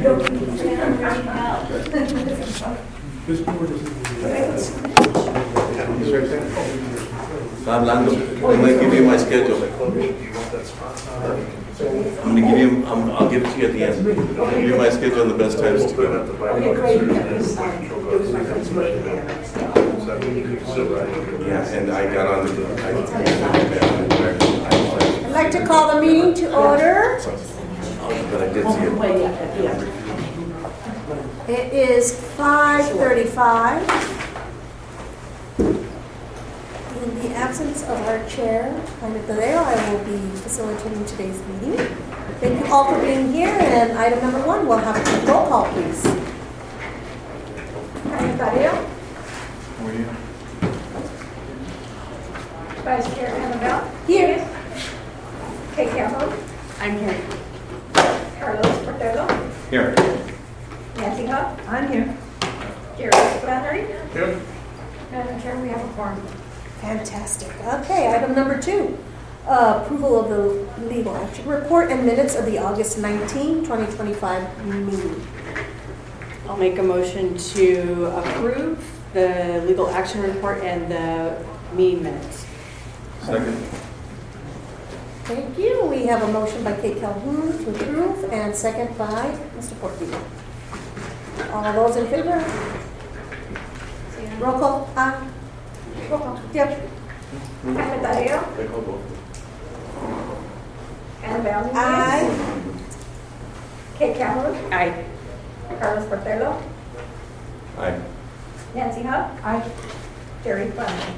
Está hablando. I'm going to give you my schedule. I'll give it to you at the end. I'll give you my schedule and the best times to go. Yeah, and I got on the. I'd like to call the meeting to order. But I did see it. It is 5:35. In the absence of our chair, Jaime Tadeo, I will be facilitating today's meeting. Thank you all for being here. And item number 1, we'll have a roll call, please. Jaime Tadeo. How are you? Vice Chair Annabelle. Here. Kate Campbell. I'm here. Carlos Portelo. Here. Nancy Huff. I'm here. Jerry Flannery. Here. Madam Chair, we have a quorum. Fantastic. Okay, item number 2. Approval of the legal action report and minutes of the August 19, 2025 meeting. I'll make a motion to approve the legal action report and the meeting minutes. Second. Thank you. We have a motion by Kate Calhoun to approve and second by Mr. Portillo. All those in favor? Roll call. Aye. Roll call. Yep. Jaime Tadeo. Annabelle Nunez. Aye. Kate Campbell. Aye. Carlos Portelo. Aye. Nancy Huff. Aye. Jerry Flannery.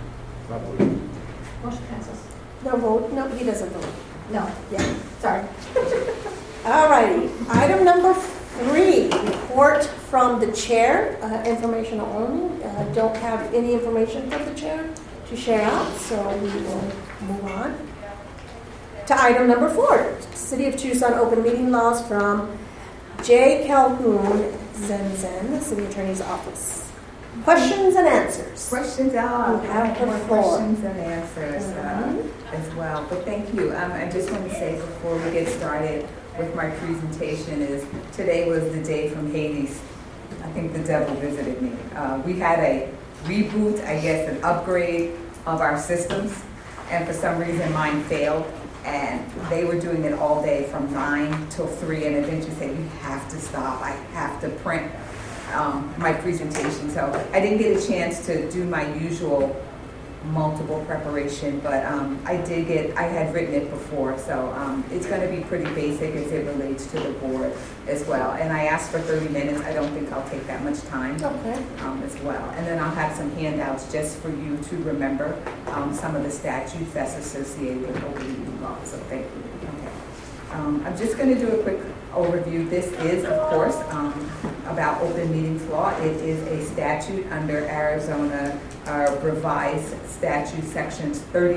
Motion passes. No vote? No, he doesn't vote. No, Yeah. sorry. All righty. Item number 3, report from the chair, informational only. Don't have any information from the chair to share out, so we will move on. To item number 4, City of Tucson open meeting laws from J. Calhoun Zen, City Attorney's Office. Questions and answers. Questions out. You have the more floor. questions and answers as well. But thank you. I just want to say before we get started with my presentation is today was the day from Hades. I think the devil visited me. We had a reboot, I guess, an upgrade of our systems, and for some reason mine failed. And they were doing it all day from 9 till 3, and eventually said, "You have to stop. I have to print my presentation." So I didn't get a chance to do my usual multiple preparation, but I had written it before, so it's going to be pretty basic as it relates to the board as well. And I asked for 30 minutes. I don't think I'll take that much time Okay. as well. And then I'll have some handouts just for you to remember some of the statutes that's associated with open meeting law. So thank you. Okay. I'm just going to do a quick overview. This is, of course, about open meetings law. It is a statute under Arizona revised statute sections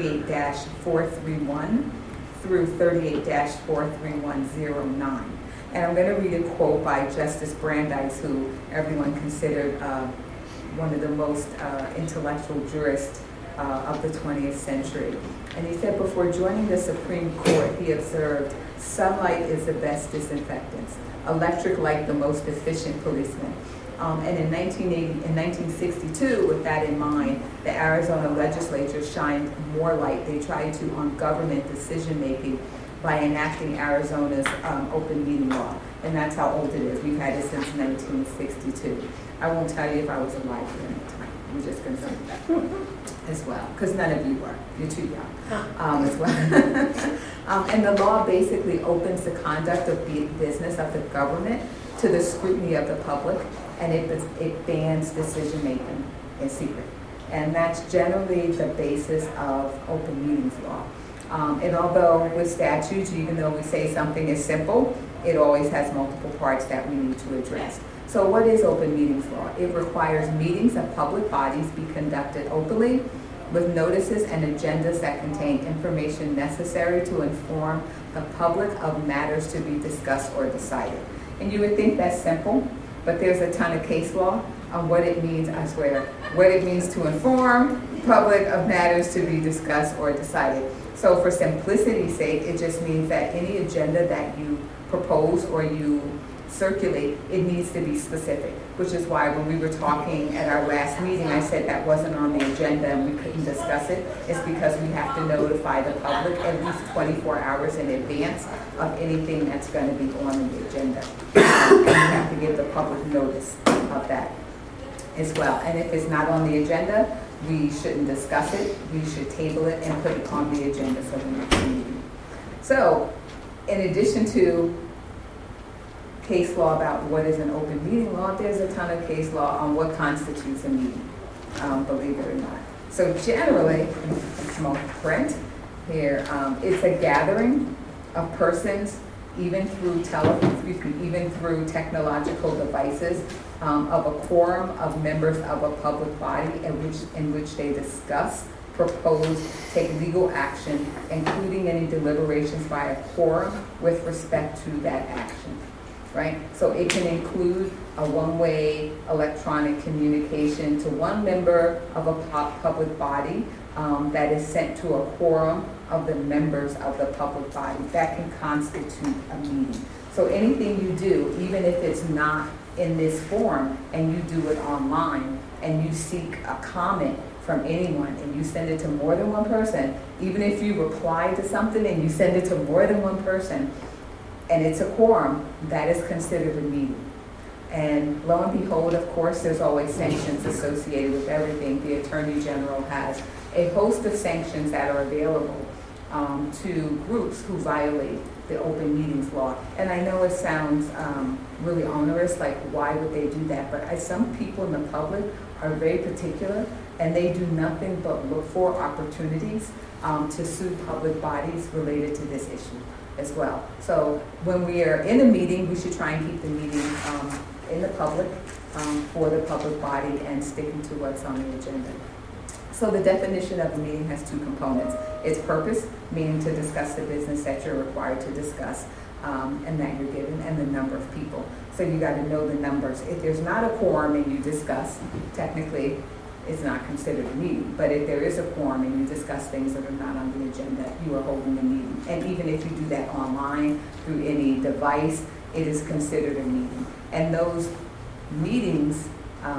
38-431 through 38-43109. And I'm going to read a quote by Justice Brandeis, who everyone considered one of the most intellectual jurists of the 20th century. And he said, before joining the Supreme Court, he observed, sunlight is the best disinfectant, electric light the most efficient policeman. And in 1962, with that in mind, the Arizona legislature shined more light. They tried to on government decision-making by enacting Arizona's open meeting law. And that's how old it is. We've had it since 1962. I won't tell you if I was alive during that time. I'm just going to say that as well, because none of you were. You're too young as well. And the law basically opens the conduct of business of the government to the scrutiny of the public, and it bans decision-making in secret. And that's generally the basis of open meetings law. And although with statutes, even though we say something is simple, it always has multiple parts that we need to address. So what is open meetings law? It requires meetings of public bodies be conducted openly with notices and agendas that contain information necessary to inform the public of matters to be discussed or decided. And you would think that's simple, but there's a ton of case law on what it means, I swear, what it means to inform public of matters to be discussed or decided. So for simplicity's sake, it just means that any agenda that you propose or you circulate, it needs to be specific, which is why when we were talking at our last meeting, I said that wasn't on the agenda and we couldn't discuss it. It's because we have to notify the public at least 24 hours in advance of anything that's going to be on the agenda. And we have to give the public notice of that as well. And if it's not on the agenda, we shouldn't discuss it. We should table it and put it on the agenda for the next meeting. So, in addition to case law about what is an open meeting law, there's a ton of case law on what constitutes a meeting, believe it or not. So generally, small print here, it's a gathering of persons, even through technological devices, of a quorum of members of a public body in which they discuss, propose, take legal action, including any deliberations by a quorum with respect to that action. Right? So it can include a one-way electronic communication to one member of a public body that is sent to a quorum of the members of the public body. That can constitute a meeting. So anything you do, even if it's not in this form, and you do it online, and you seek a comment from anyone, and you send it to more than one person, even if you reply to something and you send it to more than one person, and it's a quorum, that is considered a meeting. And lo and behold, of course, there's always sanctions associated with everything. The Attorney General has a host of sanctions that are available to groups who violate the open meetings law. And I know it sounds really onerous, like why would they do that? But some people in the public are very particular, and they do nothing but look for opportunities to sue public bodies related to this issue as well. So when we are in a meeting, we should try and keep the meeting in the public, for the public body, and sticking to what's on the agenda. So the definition of a meeting has two components. Its purpose, meaning to discuss the business that you're required to discuss, and that you're given, and the number of people. So you got to know the numbers. If there's not a quorum and you discuss, technically it's not considered a meeting. But if there is a quorum and you discuss things that are not on the agenda, you are holding a meeting. And even if you do that online through any device, it is considered a meeting. And those meetings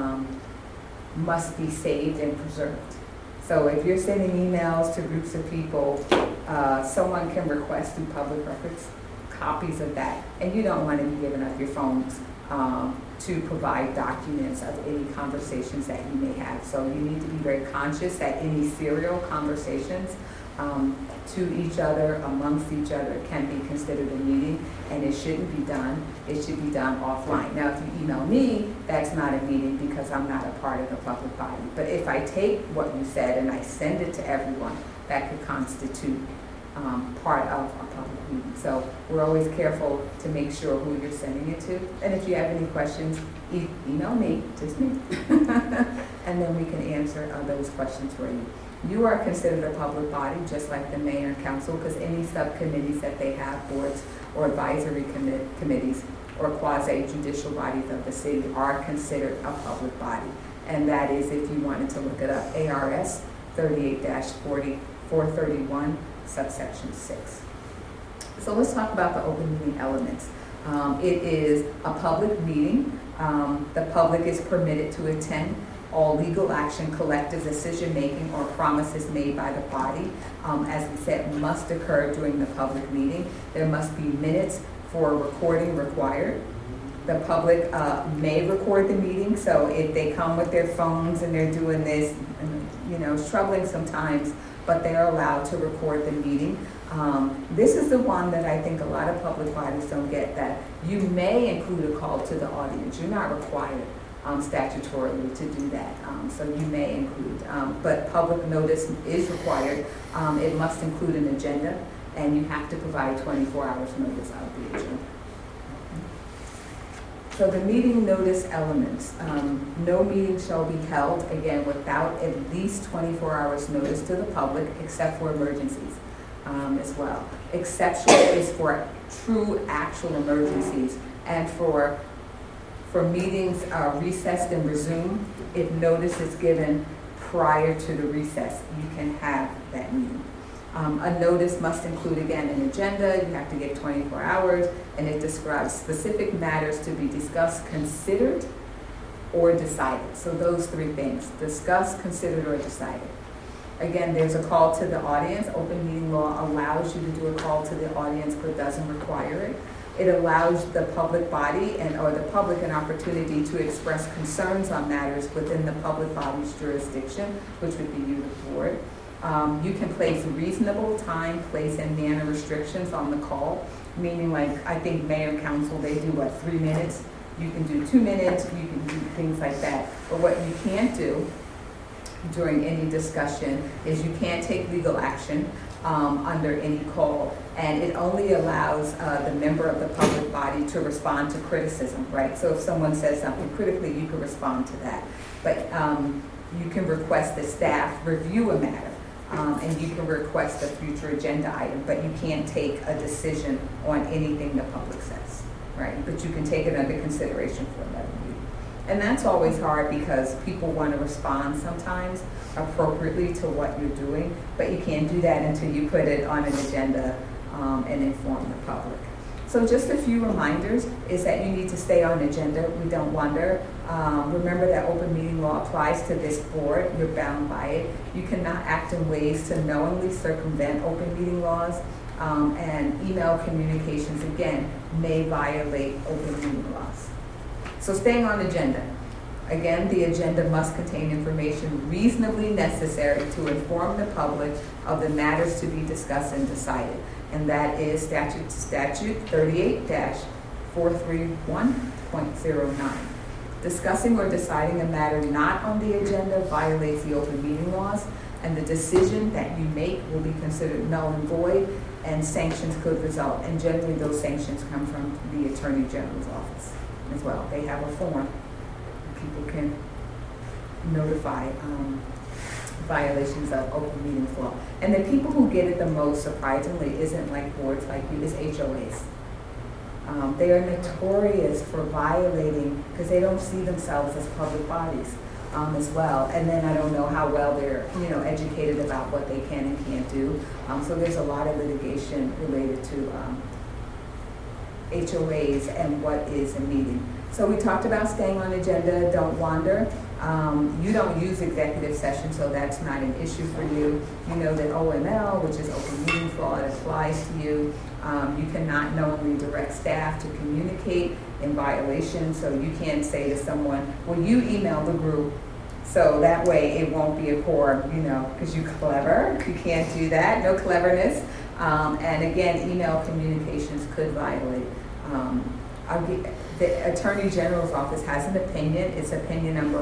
must be saved and preserved. So if you're sending emails to groups of people, someone can request through public records copies of that. And you don't want to be giving up your phones to provide documents of any conversations that you may have. So you need to be very conscious that any serial conversations to each other, amongst each other, can be considered a meeting, and it shouldn't be done. It should be done offline. Now, if you email me, that's not a meeting because I'm not a part of the public body. But if I take what you said and I send it to everyone, that could constitute part of a public meeting. So we're always careful to make sure who you're sending it to. And if you have any questions, email me, just me, and then we can answer those questions for you. You are considered a public body, just like the mayor and council, because any subcommittees that they have, boards or advisory committees or quasi-judicial bodies of the city, are considered a public body. And that is, if you wanted to look it up, ARS 38-431, subsection 6. So let's talk about the open meeting elements. It is a public meeting. The public is permitted to attend. All legal action, collective decision-making, or promises made by the body, as we said, must occur during the public meeting. There must be minutes for recording required. The public may record the meeting, so if they come with their phones and they're doing this, you know, it's troubling sometimes, but they're allowed to record the meeting. This is the one that I think a lot of public bodies don't get, that you may include a call to the audience. You're not required statutorily to do that, so you may include, but public notice is required. It must include an agenda, and you have to provide 24 hours notice of the agenda. So the meeting notice elements. No meeting shall be held, again, without at least 24 hours notice to the public, except for emergencies as well. Exception is for true actual emergencies, and for meetings recessed and resumed. If notice is given prior to the recess, you can have that meeting. A notice must include, again, an agenda. You have to give 24 hours, and it describes specific matters to be discussed, considered, or decided. So those three things: discussed, considered, or decided. Again, there's a call to the audience. Open meeting law allows you to do a call to the audience, but doesn't require it. It allows the public body or the public an opportunity to express concerns on matters within the public body's jurisdiction, which would be you, the board. You can place reasonable time, place, and manner restrictions on the call, meaning, like, I think mayor and council, they do 3 minutes? You can do 2 minutes, you can do things like that. But what you can't do during any discussion is you can't take legal action under any call, and it only allows the member of the public body to respond to criticism, right? So if someone says something critically, you can respond to that. But you can request the staff review a matter, and you can request a future agenda item, but you can't take a decision on anything the public says, right? But you can take it under consideration for another meeting. And that's always hard because people want to respond sometimes appropriately to what you're doing, but you can't do that until you put it on an agenda and inform the public. So just a few reminders is that you need to stay on agenda. We don't wander. Remember that open meeting law applies to this board. You're bound by it. You cannot act in ways to knowingly circumvent open meeting laws, and email communications, again, may violate open meeting laws. So staying on agenda. Again, the agenda must contain information reasonably necessary to inform the public of the matters to be discussed and decided. And that is statute 38-431.09. Discussing or deciding a matter not on the agenda violates the open meeting laws, and the decision that you make will be considered null and void, and sanctions could result. And generally those sanctions come from the Attorney General's office as well. They have a form. People can notify violations of open meetings law. And the people who get it the most, surprisingly, isn't like boards like you, it's HOAs. They are notorious for violating because they don't see themselves as public bodies as well. And then I don't know how well they're educated about what they can and can't do. So there's a lot of litigation related to HOAs and what is a meeting. So we talked about staying on agenda, don't wander. You don't use executive session, so that's not an issue for you. You know that OML, which is open meetings law, it applies to you. You cannot knowingly direct staff to communicate in violation, so you can't say to someone, well, you email the group, so that way it won't be a quorum, because you're clever. You can't do that, no cleverness. And again, email communications could violate. The Attorney General's office has an opinion. It's opinion number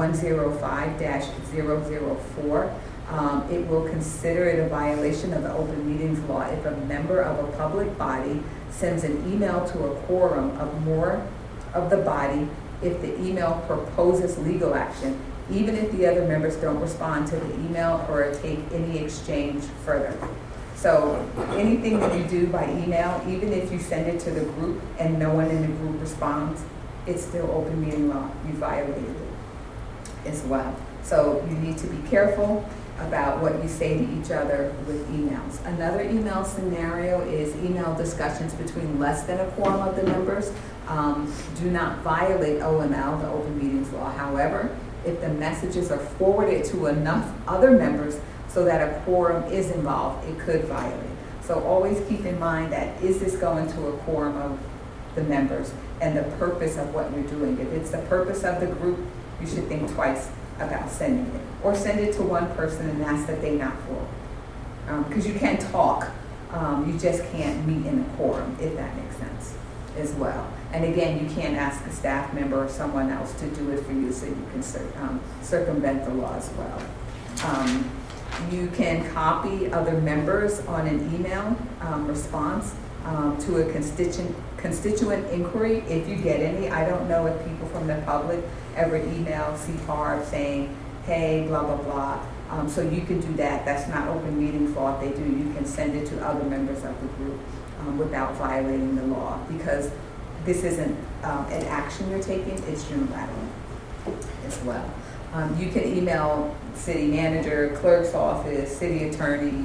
105-004. It will consider it a violation of the open meetings law if a member of a public body sends an email to a quorum of more of the body if the email proposes legal action, even if the other members don't respond to the email or take any exchange further. So anything that you do by email, even if you send it to the group and no one in the group responds, it's still open meeting law. You violated it as well. So you need to be careful about what you say to each other with emails. Another email scenario is email discussions between less than a quorum of the members. Do not violate OML, the open meetings law. However, if the messages are forwarded to enough other members so that a quorum is involved, it could violate. So always keep in mind that, is this going to a quorum of the members and the purpose of what you're doing? If it's the purpose of the group, you should think twice about sending it. Or send it to one person and ask that they not forward. Because you can talk, you just can't meet in a quorum, if that makes sense as well. And again, you can't ask a staff member or someone else to do it for you, so you can circumvent the law as well. You can copy other members on an email response to a constituent inquiry if you get any. I don't know if people from the public ever email CPARB saying, hey, blah, blah, blah. So you can do that. That's not open meetings law. If they do, you can send it to other members of the group without violating the law, because this isn't an action you're taking, it's unilateral as well. You can email city manager, clerk's office, city attorneys,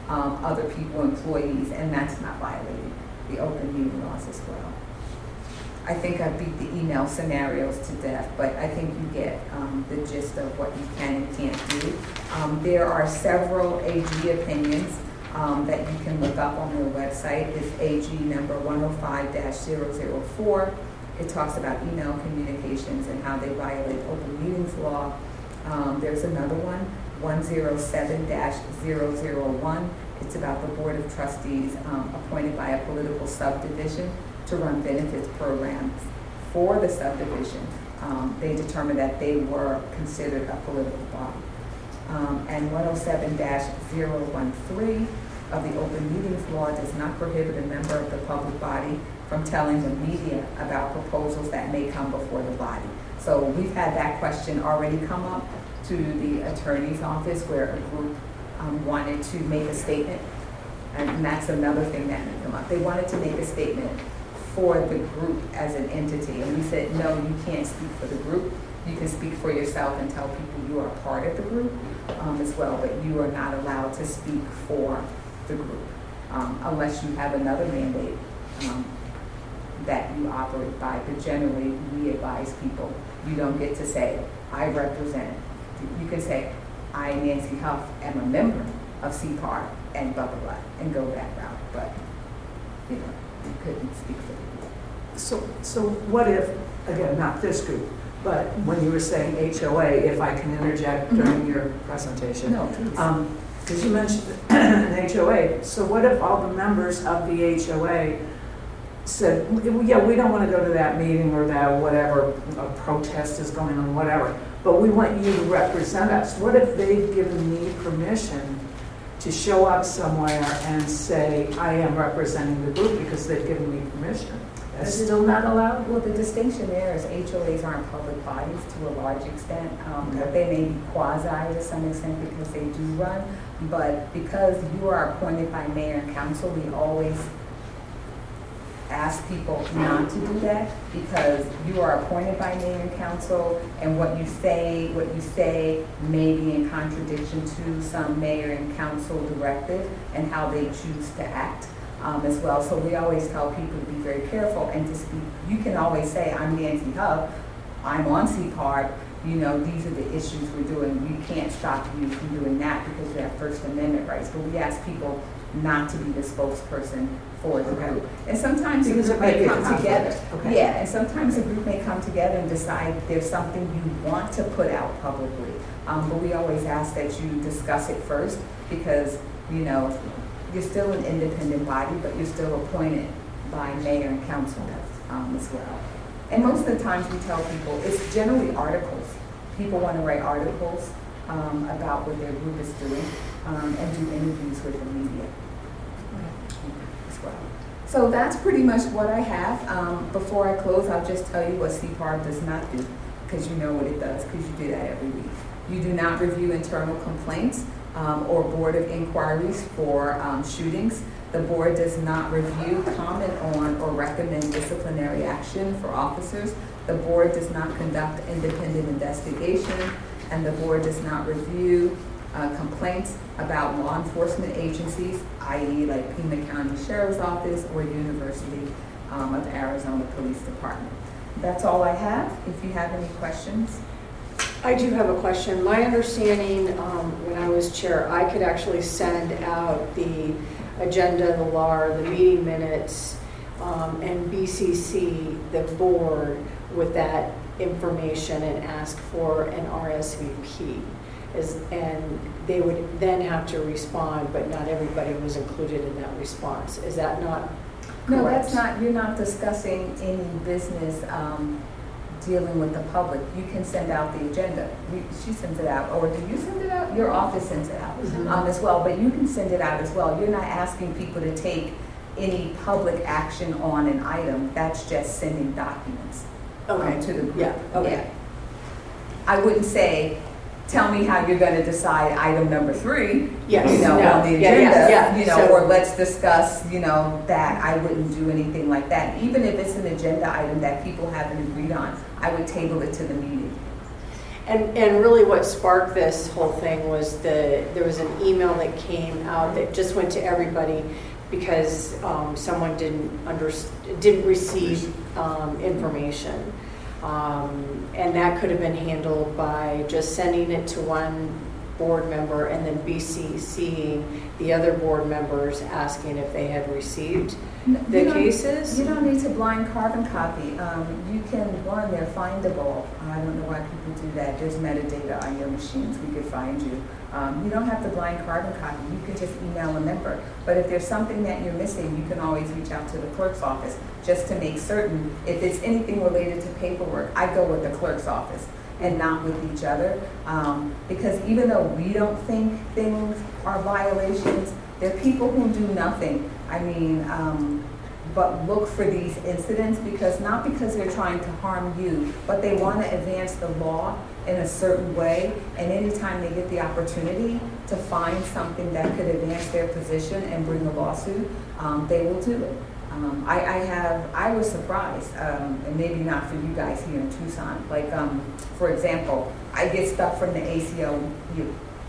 other people, employees, and that's not violating the open meeting laws as well. I think I beat the email scenarios to death, but I think you get the gist of what you can and can't do. There are several AG opinions that you can look up on their website. It's AG number 105-004. It talks about email communications and how they violate open meetings law. There's another one, 107-001. It's about the Board of Trustees appointed by a political subdivision to run benefits programs for the subdivision. They determined that they were considered a political body. And 107-013 of the Open Meetings Law does not prohibit a member of the public body from telling the media about proposals that may come before the body. So we've had that question already come up to the attorney's office where a group wanted to make a statement, and that's another thing that may come up. They wanted to make a statement for the group as an entity, and we said, no, you can't speak for the group. You can speak for yourself and tell people you are part of the group as well, but you are not allowed to speak for the group unless you have another mandate that you operate by. But generally, we advise people, you don't get to say, I represent. You can say, I, Nancy Huff, am a member of CPAR and blah, blah, blah, and go that route. But, you know, you couldn't speak for the group. So what if, again, not this group, but when you were saying HOA, if I can interject during your presentation. No, please. Because you mentioned an HOA. So what if all the members of the HOA said, yeah, we don't want to go to that meeting or that whatever, a protest is going on, whatever, but we want you to represent us. What if they've given me permission to show up somewhere and say, I am representing the group because they've given me permission? That's still not allowed? Well, the distinction there is HOAs aren't public bodies to a large extent. But they may be quasi to some extent because they do run. But because you are appointed by mayor and council, we always ask people not to do that because you are appointed by mayor and council, and what you say may be in contradiction to some mayor and council directive and how they choose to act. As well. So we always tell people to be very careful and to speak. You can always say, I'm Nancy Huff, I'm on CPAR, you know, these are the issues we're doing. We can't stop you from doing that because you have First Amendment rights. But we ask people not to be the spokesperson for the group. And sometimes the group may come together. Okay. Yeah, and sometimes the group may come together and decide there's something you want to put out publicly. But we always ask that you discuss it first because, you know, you're still an independent body, but you're still appointed by mayor and council as well. And most of the times we tell people, it's generally articles. People want to write articles about what their group is doing and do interviews with the media as well. So that's pretty much what I have. Before I close, I'll just tell you what CPAR does not do, because you know what it does, because you do that every week. You do not review internal complaints or board of inquiries for shootings. The board does not review, comment on, or recommend disciplinary action for officers. The board does not conduct independent investigation, and the board does not review complaints about law enforcement agencies, i.e. like Pima County Sheriff's Office or University of Arizona Police Department. That's all I have. If you have any questions. I do have a question. My understanding, when I was chair, I could actually send out the agenda, the LAR, the meeting minutes, and BCC the board with that information and ask for an RSVP. And they would then have to respond, but not everybody was included in that response. Is that not correct? No, that's not. You're not discussing any business dealing with the public. You can send out the agenda. She sends it out, or do you send it out? Your office sends it out as well, but you can send it out as well. You're not asking people to take any public action on an item. That's just sending documents to the group. Yeah. Okay. Yeah. I wouldn't say, tell me how you're going to decide item number 3, Yes. on the Yeah, agenda, or let's discuss, that. I wouldn't do anything like that. Even if it's an agenda item that people haven't agreed on, I would table it to the meeting. And really what sparked this whole thing was there was an email that came out that just went to everybody because someone didn't receive information. And that could have been handled by just sending it to one board member and then BCCing the other board members asking if they had received the cases. You don't need to blind carbon copy. You can, they're findable. I don't know why people do that. There's metadata on your machines. We could find you. You don't have to blind carbon copy. You can just email a member. But if there's something that you're missing, you can always reach out to the clerk's office just to make certain. If it's anything related to paperwork, I go with the clerk's office and not with each other. Because even though we don't think things are violations, there are people who do nothing. I mean, but look for these incidents not because they're trying to harm you, but they want to advance the law in a certain way, and anytime they get the opportunity to find something that could advance their position and bring a lawsuit, they will do it. I was surprised, and maybe not for you guys here in Tucson, like, for example, I get stuff from the ACLU.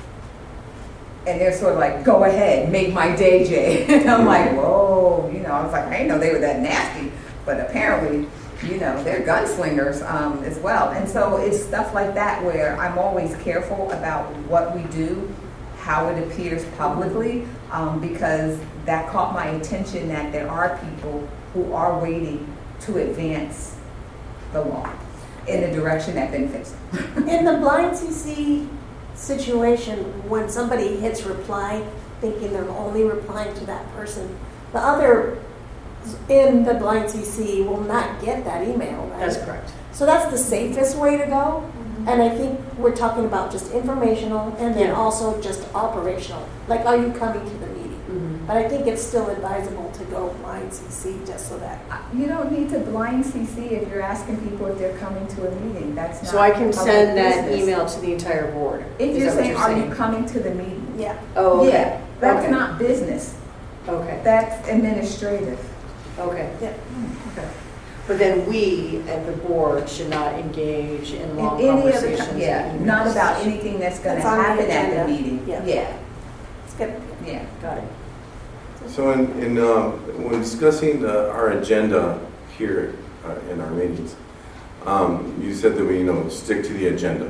And they're sort of like, go ahead, make my day, Jay. And I'm like, whoa, I was like, I didn't know they were that nasty. But apparently, they're gunslingers as well. And so it's stuff like that where I'm always careful about what we do, how it appears publicly, because that caught my attention that there are people who are waiting to advance the law in the direction that benefits them. In the blind CC situation, when somebody hits reply, thinking they're only replying to that person, the other in the blind CC will not get that email, right? That's correct. So that's the safest way to go. And I think we're talking about just informational and then also just operational. Like, are you coming to the meeting? But I think it's still advisable to go blind CC just so that. You don't need to blind CC if you're asking people if they're coming to a meeting. That's not. So I can public send that business. email to the entire board. If Is you're that what saying, are you coming to the meeting? Yeah. Oh, okay. Yeah, that's Okay. not business. Okay. That's administrative. Okay. Yeah. Okay. But then we, at the board, should not engage in long Any other conversations. yeah, and not emails. about anything that's going to That's on the happen at the agenda. meeting. Yeah. Yeah, It's good. yeah. Got it. So when discussing our agenda here in our meetings, you said that we stick to the agenda.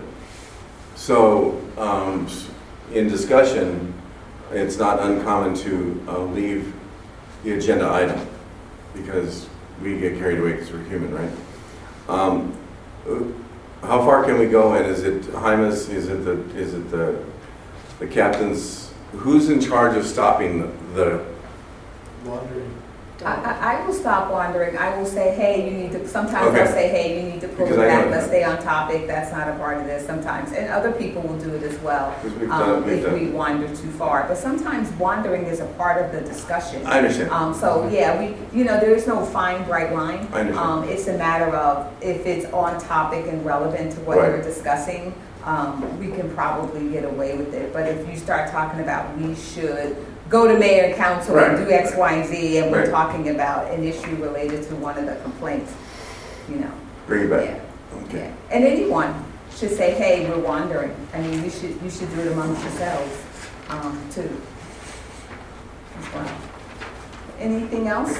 So in discussion, it's not uncommon to leave the agenda item because we get carried away because we're human, right? How far can we go? And is it Jaime's? Is it the captain's? Who's in charge of stopping the Wandering. I will stop wandering. I will say, hey, you need to, sometimes Okay. I'll say, hey, you need to pull Because it I know back, let's that. stay on topic, that's not a part of this sometimes. And other people will do it as well, Because we've if we wander too far. But sometimes wandering is a part of the discussion. I understand. So yeah, there is no fine, bright line. I understand. It's a matter of if it's on topic and relevant to what Right. we're discussing, we can probably get away with it. But if you start talking about we should go to mayor and council and Right. do X, Y, and Z, and we're Right. talking about an issue related to one of the complaints, Bring it back. yeah. Okay. Yeah. And anyone should say, hey, we're wandering. I mean, you should do it amongst yourselves, too. As well. Anything else?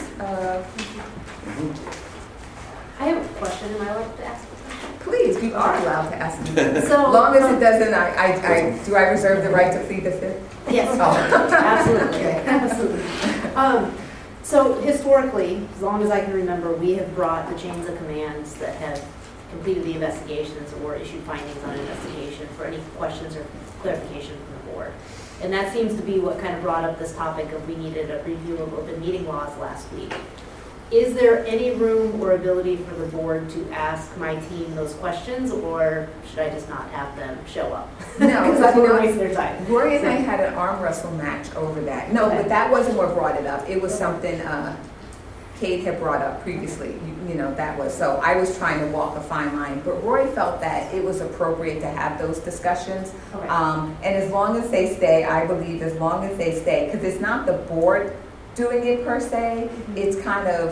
I have a question. Am I allowed to ask? Please, you are allowed to ask me. As So, long as it doesn't, do I reserve the right to plead the fifth? yes, Oh. absolutely, Okay. absolutely. So historically, as long as I can remember, we have brought the chains of commands that have completed the investigations or issued findings on investigation for any questions or clarification from the board. And that seems to be what kind of brought up this topic of we needed a review of open meeting laws last week. Is there any room or ability for the board to ask my team those questions, or should I just not have them show up? No, Because I don't want to waste their time. Roy and I had an arm wrestle match over that. No, Okay. but that wasn't what brought it up. It was something Kate had brought up previously. That was, so I was trying to walk a fine line. But Roy felt that it was appropriate to have those discussions. Okay. And as long as they stay, I believe as long as they stay, because it's not the board doing it per se, it's kind of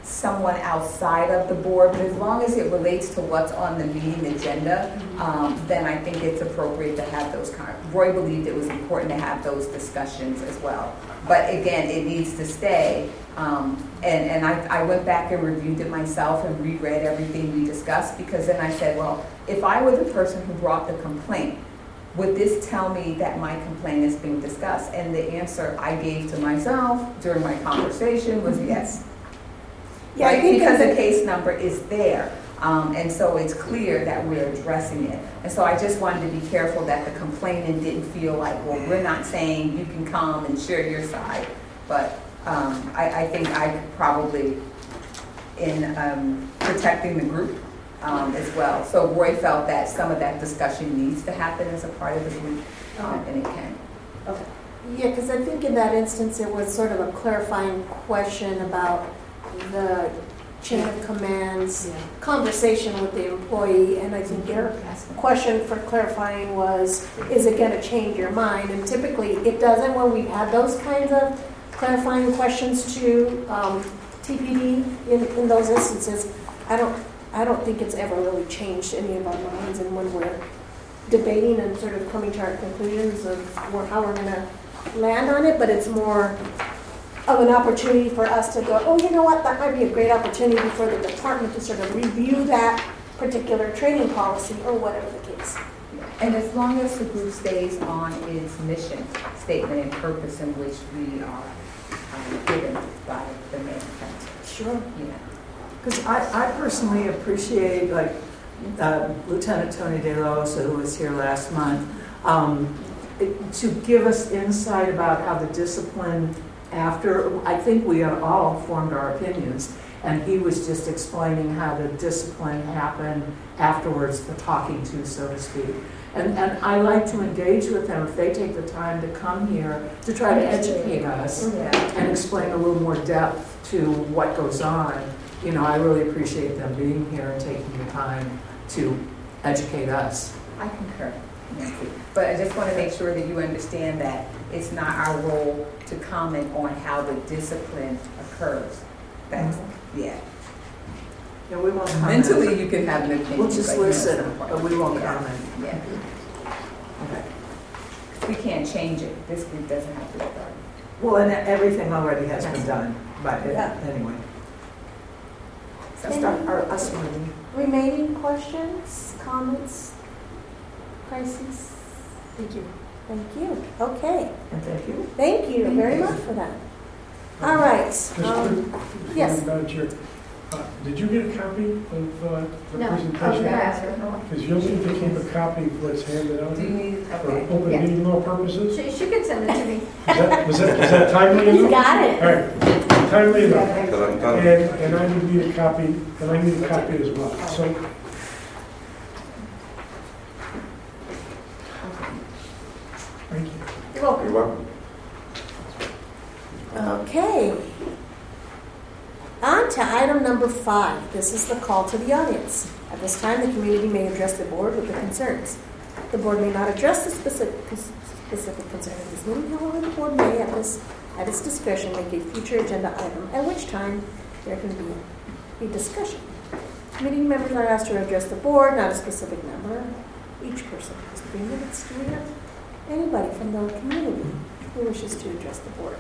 someone outside of the board, but as long as it relates to what's on the meeting agenda, then I think it's appropriate to have those Roy believed it was important to have those discussions as well. But again, it needs to stay. And I went back and reviewed it myself and reread everything we discussed, because then I said, well, if I were the person who brought the complaint, would this tell me that my complaint is being discussed? And the answer I gave to myself during my conversation was yes. Yeah, Right? I think Because that- the case number is there. And so it's clear that we're addressing it. And so I just wanted to be careful that the complainant didn't feel like, well, we're not saying you can come and share your side. But I think I could probably, in protecting the group as well. So Roy felt that some of that discussion needs to happen as a part of the group, and it can. Okay. Yeah, because I think in that instance, it was sort of a clarifying question about the chain of commands, conversation with the employee, and I think your question for clarifying was, is it going to change your mind? And typically, it doesn't when we've had those kinds of clarifying questions to TPD in those instances. I don't think it's ever really changed any of our minds, and when we're debating and sort of coming to our conclusions of how we're going to land on it, but it's more of an opportunity for us to go, oh, you know what, that might be a great opportunity for the department to sort of review that particular training policy or whatever the case. And as long as the group stays on its mission statement and purpose in which we are given by the mayor council. Sure. Yeah. Because I personally appreciate, like, Lieutenant Tony De La Osa, who was here last month, to give us insight about how the discipline after, I think we have all formed our opinions, and he was just explaining how the discipline happened afterwards, the talking to, so to speak. And I like to engage with them if they take the time to come here to try to educate us and explain a little more depth to what goes on. You know, I really appreciate them being here and taking the time to educate us. I concur, Nancy. But I just want to make sure that you understand that it's not our role to comment on how the discipline occurs. That's, yeah. Yeah, we won't comment. Mentally, you can have an opinion. We'll just but, you know, listen, it's not but we won't yeah. comment. Yeah. Okay. We can't change it. This group doesn't have to start. Well, and everything already has been done, but anyway. So Us meeting. Remaining questions, comments, crises? Thank you. Thank you. Okay. And thank you. Thank you very much for that. All right. Yes. Madam Chair, did you get a copy of the No, I was presentation? going to ask her. Because you'll need to keep a copy of what's handed out do you need, for okay. open Yeah. meeting law purposes. She could send it to me. Was that timely enough? You got it. All right, timely enough. Dun-dun-dun. And I need a copy, and I need a copy as well. So, thank you. You're welcome. You're welcome. Okay. On to item number 5. This is the call to the audience. At this time, the community may address the board with their concerns. The board may not address the specific concern of this meeting. However, the board may, at its discretion, make a future agenda item, at which time there can be discussion. Committee members are asked to address the board, not a specific member. Each person has 3 minutes. Do we have anybody from the community who wishes to address the board?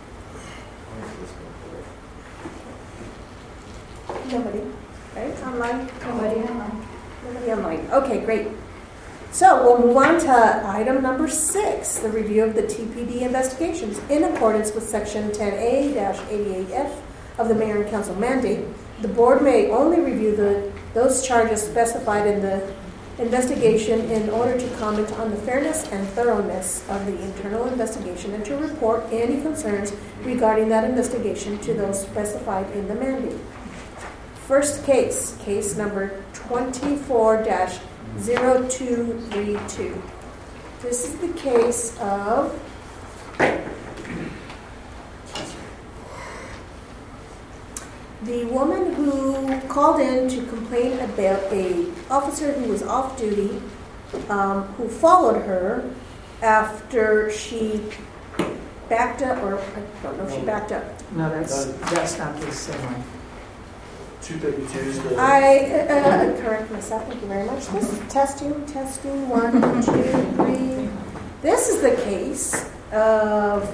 Nobody, right? Online? Nobody online. Nobody online. Okay, great. So we'll move on to item number 6, the review of the TPD investigations. In accordance with section 10A-88F of the Mayor and Council mandate, the board may only review those charges specified in the investigation in order to comment on the fairness and thoroughness of the internal investigation and to report any concerns regarding that investigation to those specified in the mandate. First case, case number 24-0232. This is the case of the woman who called in to complain about a officer who was off duty, who followed her after she backed up, or I don't know if she backed up. No, that's not the same one. 232 is the... I correct myself, thank you very much. This is testing, 1, 2, 3. This is the case of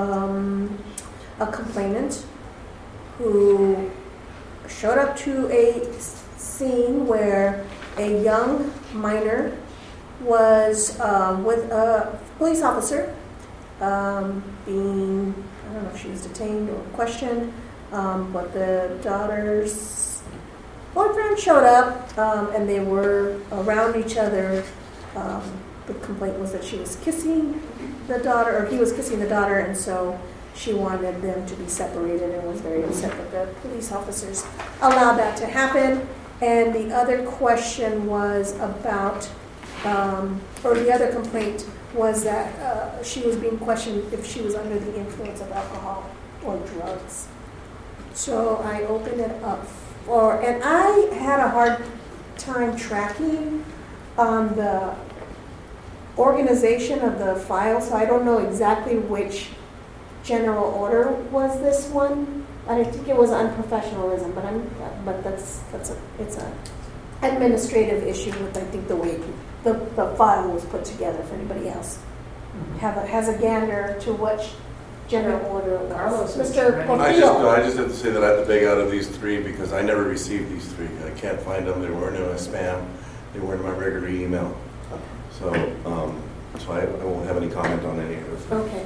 a complainant who showed up to a scene where a young minor was with a police officer being, I don't know if she was detained or questioned, but the daughter's boyfriend showed up and they were around each other. The complaint was that she was kissing the daughter, or he was kissing the daughter, and so she wanted them to be separated and was very upset that the police officers allowed that to happen. And the other question was about, or the other complaint was that she was being questioned if she was under the influence of alcohol or drugs. So I opened it up and I had a hard time tracking the organization of the file, so I don't know exactly which general order was this one. I think it was unprofessionalism, but it's an administrative issue with, I think, the way the file was put together. If anybody else has a gander to which general order it was. Mr. Portillo. I just have to say that I have to beg out of these three because I never received these three. I can't find them. They weren't in my spam. They weren't in my regular email. So I won't have any comment on any of those. Okay.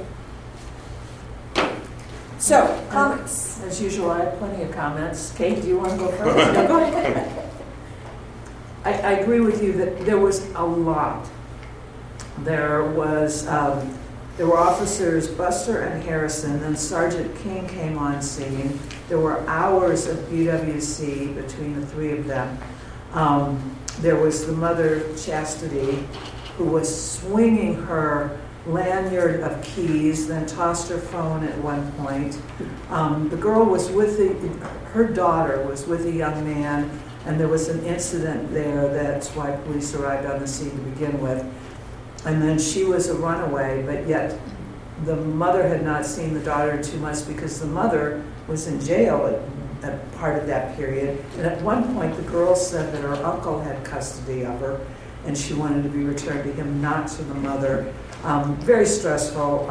So, comments. As usual, I have plenty of comments. Kate, do you want to go first? No, go ahead. I agree with you that there was a lot. There were officers Buster and Harrison, then Sergeant King came on scene. There were hours of BWC between the three of them. There was the mother, Chastity, who was swinging her lanyard of keys, then tossed her phone at one point. The girl was her daughter was with a young man, and there was an incident there. That's why police arrived on the scene to begin with. And then she was a runaway, but yet the mother had not seen the daughter too much because the mother was in jail at part of that period. And at one point, the girl said that her uncle had custody of her, and she wanted to be returned to him, not to the mother. Very stressful.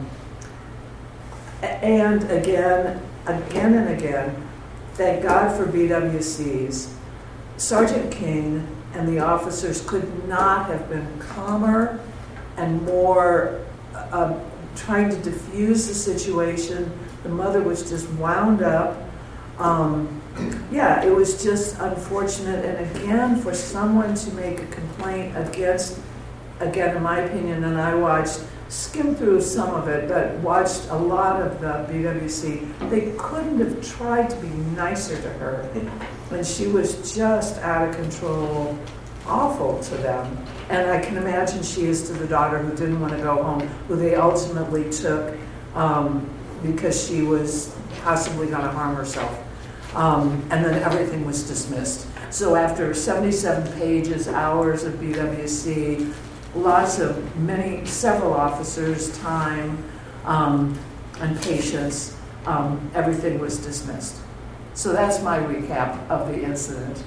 And again and again, thank God for BWCs. Sergeant King and the officers could not have been calmer and more trying to diffuse the situation. The mother was just wound up. It was just unfortunate. And again, for someone to make a complaint against, again, in my opinion, and I skimmed through some of it, but watched a lot of the BWC, they couldn't have tried to be nicer to her. And she was just out of control, awful to them. And I can imagine she is to the daughter who didn't want to go home, who they ultimately took because she was possibly going to harm herself. And then everything was dismissed. So after 77 pages, hours of BWC, several officers' time and patience, everything was dismissed. So that's my recap of the incident.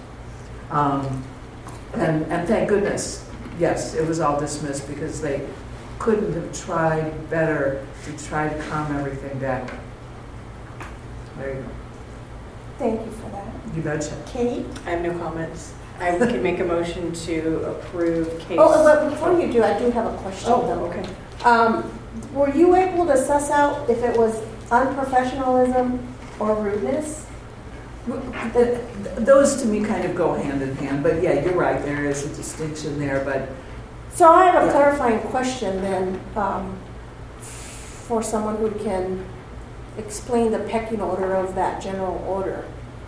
And thank goodness, yes, it was all dismissed because they couldn't have tried better to try to calm everything down. There you go. Thank you for that. You betcha. Kate? I have no comments. I can make a motion to approve case. Oh, but before you do, I do have a question. Oh, okay. Were you able to suss out if it was unprofessionalism or rudeness? Those to me kind of go hand in hand, but yeah, you're right, there is a distinction there, but... So I have a clarifying question then for someone who can explain the pecking order of that general order.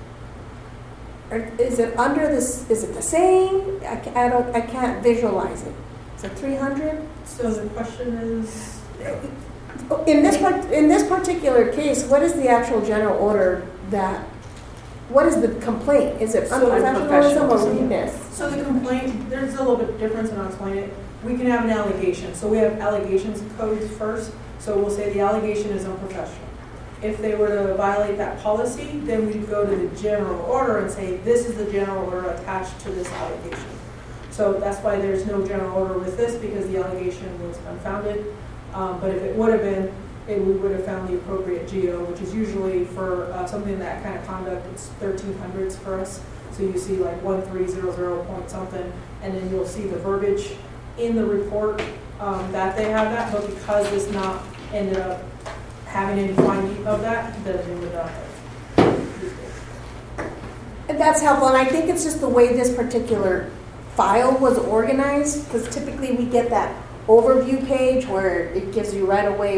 Is it under this? Is it the same? I can't visualize it. Is it 300? So the question is, in this particular case, what is the actual general order that? What is the complaint? Is it unprofessionalism or rudeness? so the complaint, there's a little bit of difference, and I'll explain it. We can have an allegation. So we have allegations codes first. So we'll say the allegation is unprofessional. if they were to violate that policy, then we'd go to the general order and say, this is the general order attached to this allegation. So that's why there's no general order with this, because the allegation was unfounded. But if it would have been, we would have found the appropriate GO, which is usually for something that kind of conduct, it's 1300s for us. So you see like 1300 point something, and then you'll see the verbiage in the report that they have that, but because it's not ended up having any finding of that, then they would not have. And that's helpful, and I think it's just the way this particular file was organized, because typically we get that overview page where it gives you right away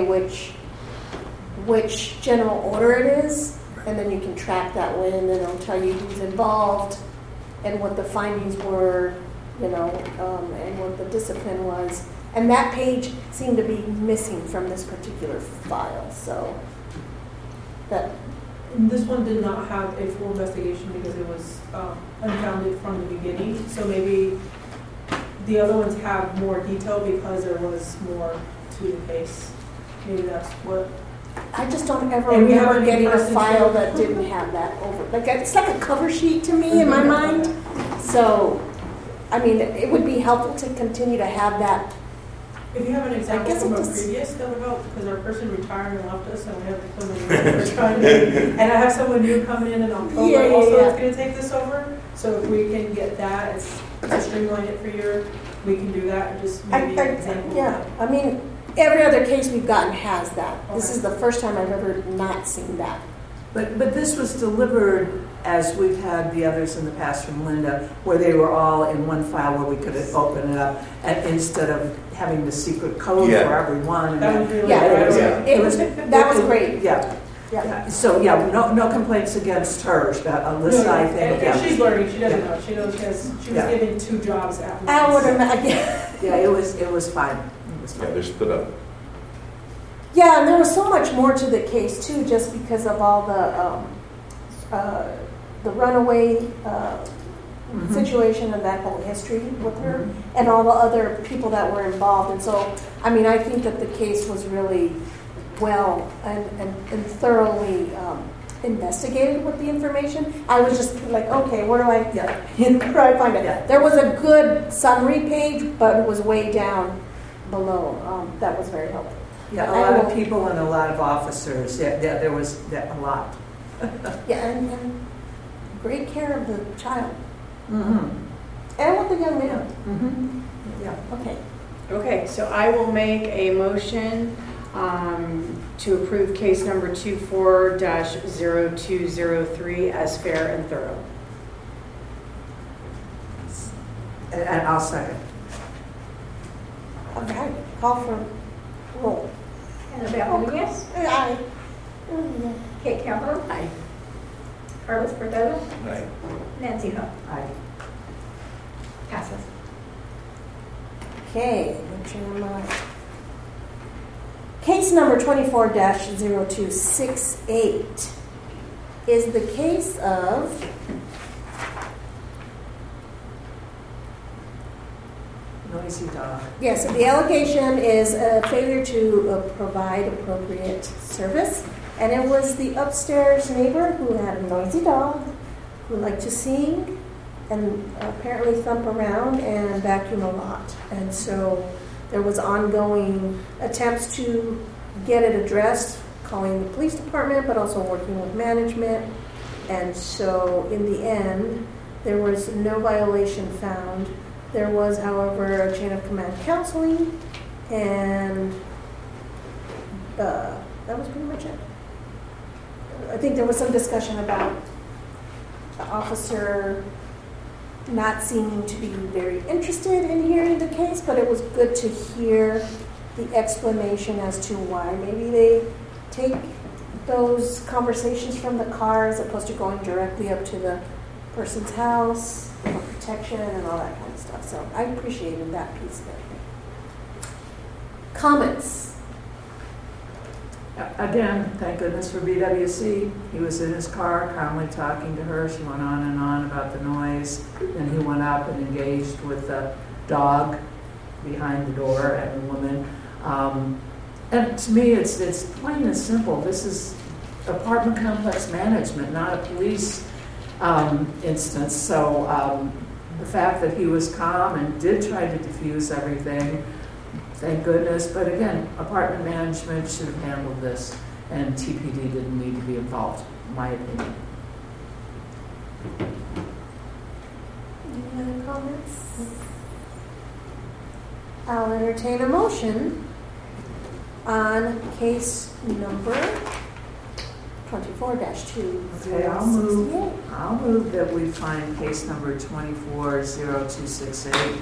which general order it is, and then you can track that way, and then it'll tell you who's involved and what the findings were, and what the discipline was. And that page seemed to be missing from this particular file, so that. This one did not have a full investigation because it was unfounded from the beginning. So maybe the other ones have more detail because there was more to the case. Maybe that's what. I just don't ever And we have remember a getting a person file too. that didn't have that over. Like it's like a cover sheet to me in my mind. So, I mean, it would be helpful to continue to have that. If you have an example guess from it a just- previous, that would help, because our person retired and left us, and we have to come in and try to. And I have someone new coming in October Yeah, also yeah. that's going to take this over. So if we can get that, it's to streamline it for you, we can do that, and just maybe an example. of Yeah, that. I mean, every other case we've gotten has that. This Okay. is the first time I've ever not seen that. But this was delivered as we've had the others in the past from Linda, where they were all in one file where we could open it up, and instead of having the secret code Yeah. for everyone. And That was really Yeah. it was- Yeah. It was, that was great. Yeah. Yeah. Yeah. So, yeah, no complaints against her, but Alyssa, No, I think, and yeah. she's learning, she doesn't know, she knows she was Yeah. given 2 jobs at once. I would imagine. Yeah, it was fine. It was Yeah, fine. they're split up. Yeah, and there was so much more to the case too, just because of all the runaway Mhm. situation and that whole history with her, and all the other people that were involved. And so, I mean, I think that the case was really well and thoroughly investigated with the information. I was just like, okay, where do I find it? Yeah. There was a good summary page, but it was way down below. That was very helpful. Yeah, a lot of people and a lot of officers. Yeah, there was a lot. Yeah, and great care of the child Mm-hmm. and with the young man. Mm-hmm. Yeah. Okay. Okay, so I will make a motion to approve case number 24-0203 as fair and thorough. And I'll second. Okay. Call for roll. Annabelle Rodriguez, Aye. Kate Campbell, Aye. Carlos Cortado, Right. Nancy Hope. Aye. Passes. Okay, make sure I'm right. Case number 24-0268 is the case of Noisy dog. yes, so the allegation is a failure to provide appropriate service, and it was the upstairs neighbor who had a noisy dog who liked to sing and apparently thump around and vacuum a lot. And so there was ongoing attempts to get it addressed, calling the police department, but also working with management. And so in the end, there was no violation found. There was, however, a chain of command counseling, and that was pretty much it. I think there was some discussion about the officer not seeming to be very interested in hearing the case, but it was good to hear the explanation as to why maybe they take those conversations from the car as opposed to going directly up to the person's house for protection and all that kind of stuff. So I appreciated that piece of it. Comments? Again, thank goodness for BWC. He was in his car calmly talking to her. She went on and on about the noise. Then he went up and engaged with the dog behind the door and the woman. And to me, it's plain and simple. This is apartment complex management, not a police instance. So the fact that he was calm and did try to diffuse everything, thank goodness. But again, apartment management should have handled this, and TPD didn't need to be involved, in my opinion. Any other comments? I'll entertain a motion on case number 24-2. Okay, I'll move that we find case number 240268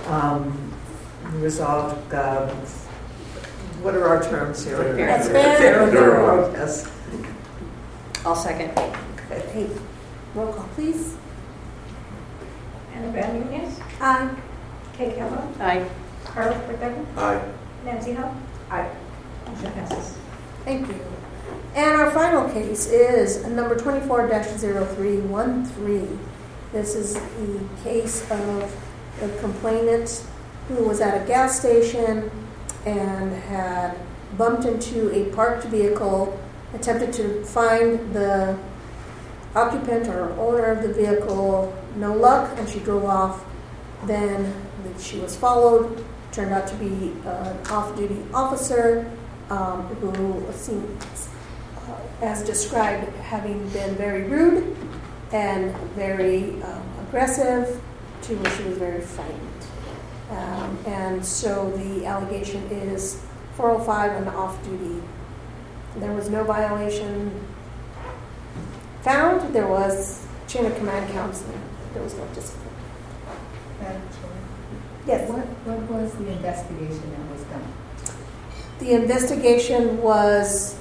resolved. What are our terms here? That's fair. Fair. Yes. I'll second. Okay, roll call, please. Anna Brown Nunez, Aye. Kate Calhoun, Aye. Carlos Cortez, Aye. Nancy Hope. Aye. Motion passes. Thank you. And our final case is number 24-0313. This is the case of a complainant who was at a gas station and had bumped into a parked vehicle, attempted to find the occupant or owner of the vehicle, no luck, and she drove off. Then she was followed, turned out to be an off-duty officer who seemed, as described, having been very rude and very aggressive, to which she was very frightened. And so the allegation is 405 and off-duty. There was no violation found. There was chain of command counseling. There was no discipline. Madam Chair, Yes. what was the investigation that was done? The investigation was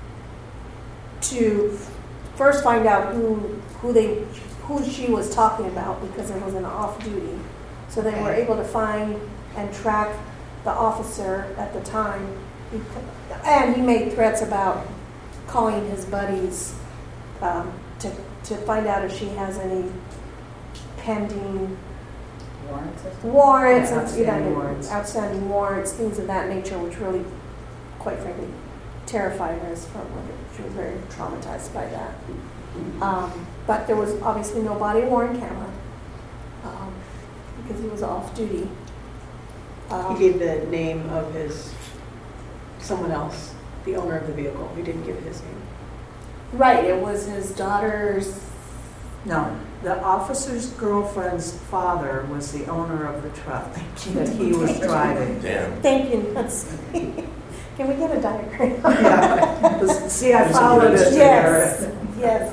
to first find out who she was talking about, because it was an off-duty. So they were able to find and track the officer at the time, and he made threats about calling his buddies to find out if she has any pending warrants, outstanding warrants, things of that nature, which really, quite frankly, terrified her. She was very traumatized by that. But there was obviously no body-worn camera because he was off-duty. He gave the name of someone else, the owner of the vehicle. He didn't give his name. Right, it was his daughter's. No, the officer's girlfriend's father was the owner of the truck that he was driving. Damn. Thank you, Nancy. Can we get a diagram? Yeah. See, I followed it Yes, there. yes.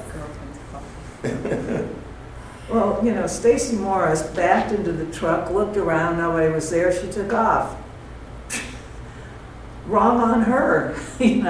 Well, Stacy Morris backed into the truck, looked around, nobody was there, she took off. Wrong on her, It's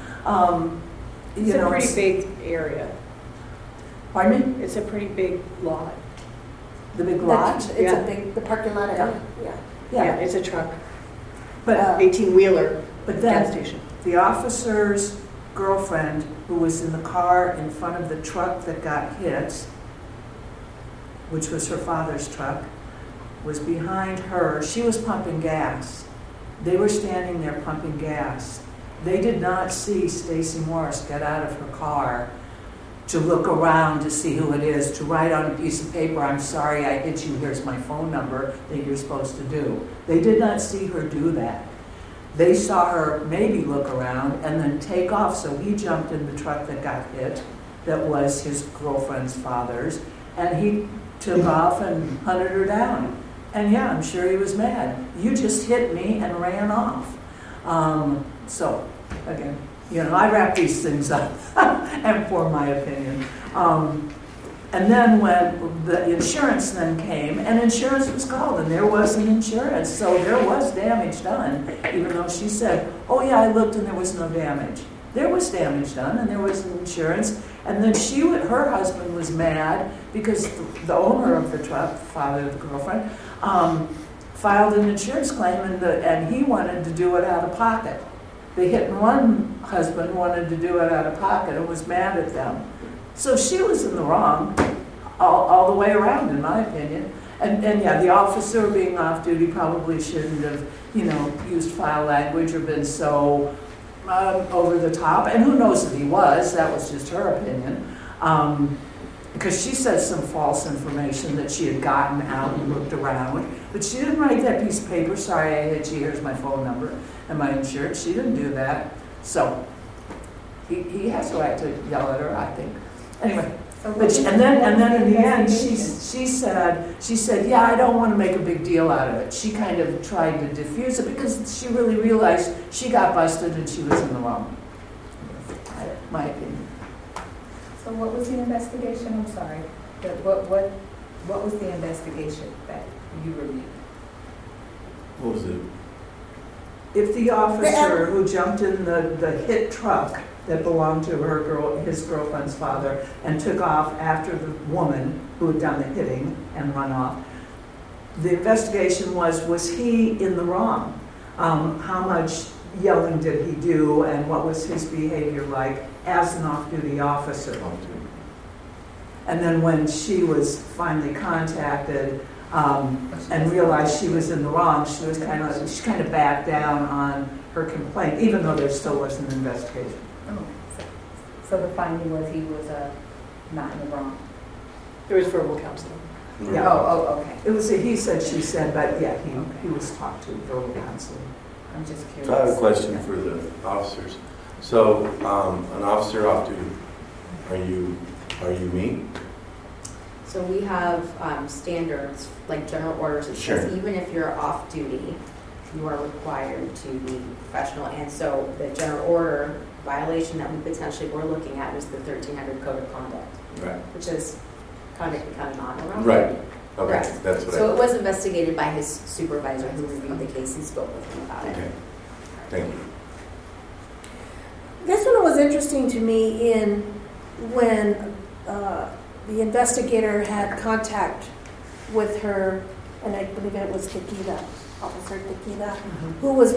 a pretty big area. Pardon me? It's a pretty big lot. The big lot? The parking lot area, yeah. Yeah, it's a truck. But 18-wheeler But gas then, station. the officer's girlfriend, who was in the car in front of the truck that got hit, which was her father's truck, was behind her. She was pumping gas. They were standing there pumping gas. They did not see Stacy Morris get out of her car to look around to see who it is, to write on a piece of paper, "I'm sorry I hit you, here's my phone number," that you're supposed to do. They did not see her do that. They saw her maybe look around and then take off, so he jumped in the truck that got hit, that was his girlfriend's father's, and he took off and hunted her down. And yeah, I'm sure he was mad. You just hit me and ran off. So, again, I wrap these things up and form my opinion. And then when the insurance then came, and insurance was called, and there wasn't insurance, so there was damage done, even though she said, "Oh yeah, I looked and there was no damage." There was damage done, and there was insurance, and then her husband was mad because the owner of the truck, the father of the girlfriend, filed an insurance claim, and he wanted to do it out of pocket. The hit and run husband wanted to do it out of pocket and was mad at them. So she was in the wrong all the way around, in my opinion. And yeah, the officer being off duty probably shouldn't have, used foul language or been so over the top, and who knows if he was, that was just her opinion. Because she said some false information that she had gotten out and looked around, but she didn't write that piece of paper, sorry, I hit you, here's my phone number and my insurance. She didn't do that. So he has the right to yell at her, I think. Anyway, and then in the end, she said, yeah, I don't want to make a big deal out of it. She kind of tried to diffuse it because she really realized she got busted and she was in the wrong. My opinion. So what was the investigation? I'm sorry. What was the investigation that you reviewed? What was it? If the officer who jumped in the hit truck that belonged to his girlfriend's father and took off after the woman who had done the hitting and run off, the investigation was he in the wrong? How much yelling did he do and what was his behavior like as an off-duty officer? And then when she was finally contacted and realized she was in the wrong, she kind of backed down on her complaint, even though there still was an investigation. Oh, so the finding was he was not in the wrong. There was verbal counseling. Yeah. Oh, okay. It was a he said, she said, but yeah, he was talked to, verbal counseling. I'm just curious. So I have a question for the officers. So, an officer off duty, are you me? So we have standards, like general orders, it Sure. says even if you're off duty, you are required to be professional. And so the general order violation that we potentially were looking at was the 1300 Code of Conduct, Right. which is conduct becoming honorable. Right. Okay, Correct. that's what So it was investigated by his supervisor who reviewed the case and spoke with him about it. Okay, thank you. This one was interesting to me in when the investigator had contact with her, and I believe it was Tequila, Officer Tequila, who was,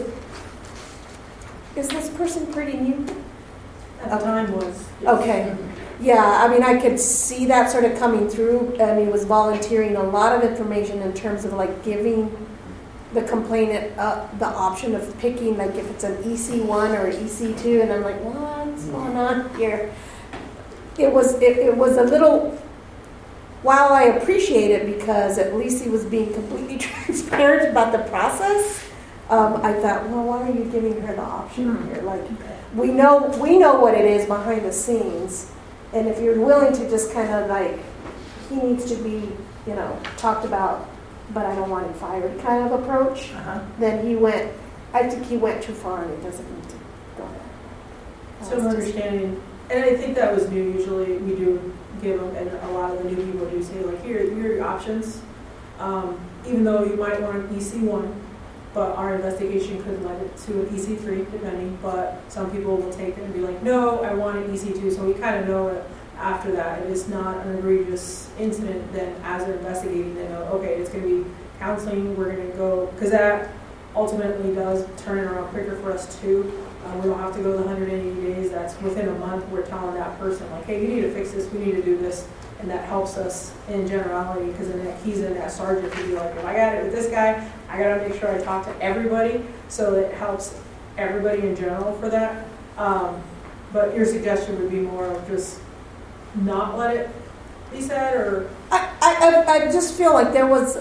is this person pretty new? At the time was. Okay. Yeah, I mean, I could see that sort of coming through, and he was volunteering a lot of information in terms of like giving the complainant the option of picking, like if it's an EC1 or an EC2, and I'm like, what's going on here? It was a little, while I appreciate it because at least he was being completely transparent about the process, I thought, well, why are you giving her the option here? Like, we know what it is behind the scenes. And if you're willing to just kind of like, he needs to be, talked about, but I don't want him fired kind of approach, then I think he went too far and it doesn't need to go there. So understanding, and I think that was new, usually we do give them, and a lot of the new people do say like, here are your options. Even though you might want an EC1, but our investigation could lead it to an EC3, depending, but some people will take it and be like, no, I want an EC2, so we kind of know that after that, if it's not an egregious incident, then as they're investigating, they know, okay, it's going to be counseling, we're going to go, because that ultimately does turn it around quicker for us too. We don't have to go the 180 days, that's within a month, we're telling that person, like, hey, you need to fix this, we need to do this, and that helps us in generality, because he's in that sergeant to be like, if I got it with this guy, I got to make sure I talk to everybody, so it helps everybody in general for that. But your suggestion would be more of just not let it be said, or? I just feel like there was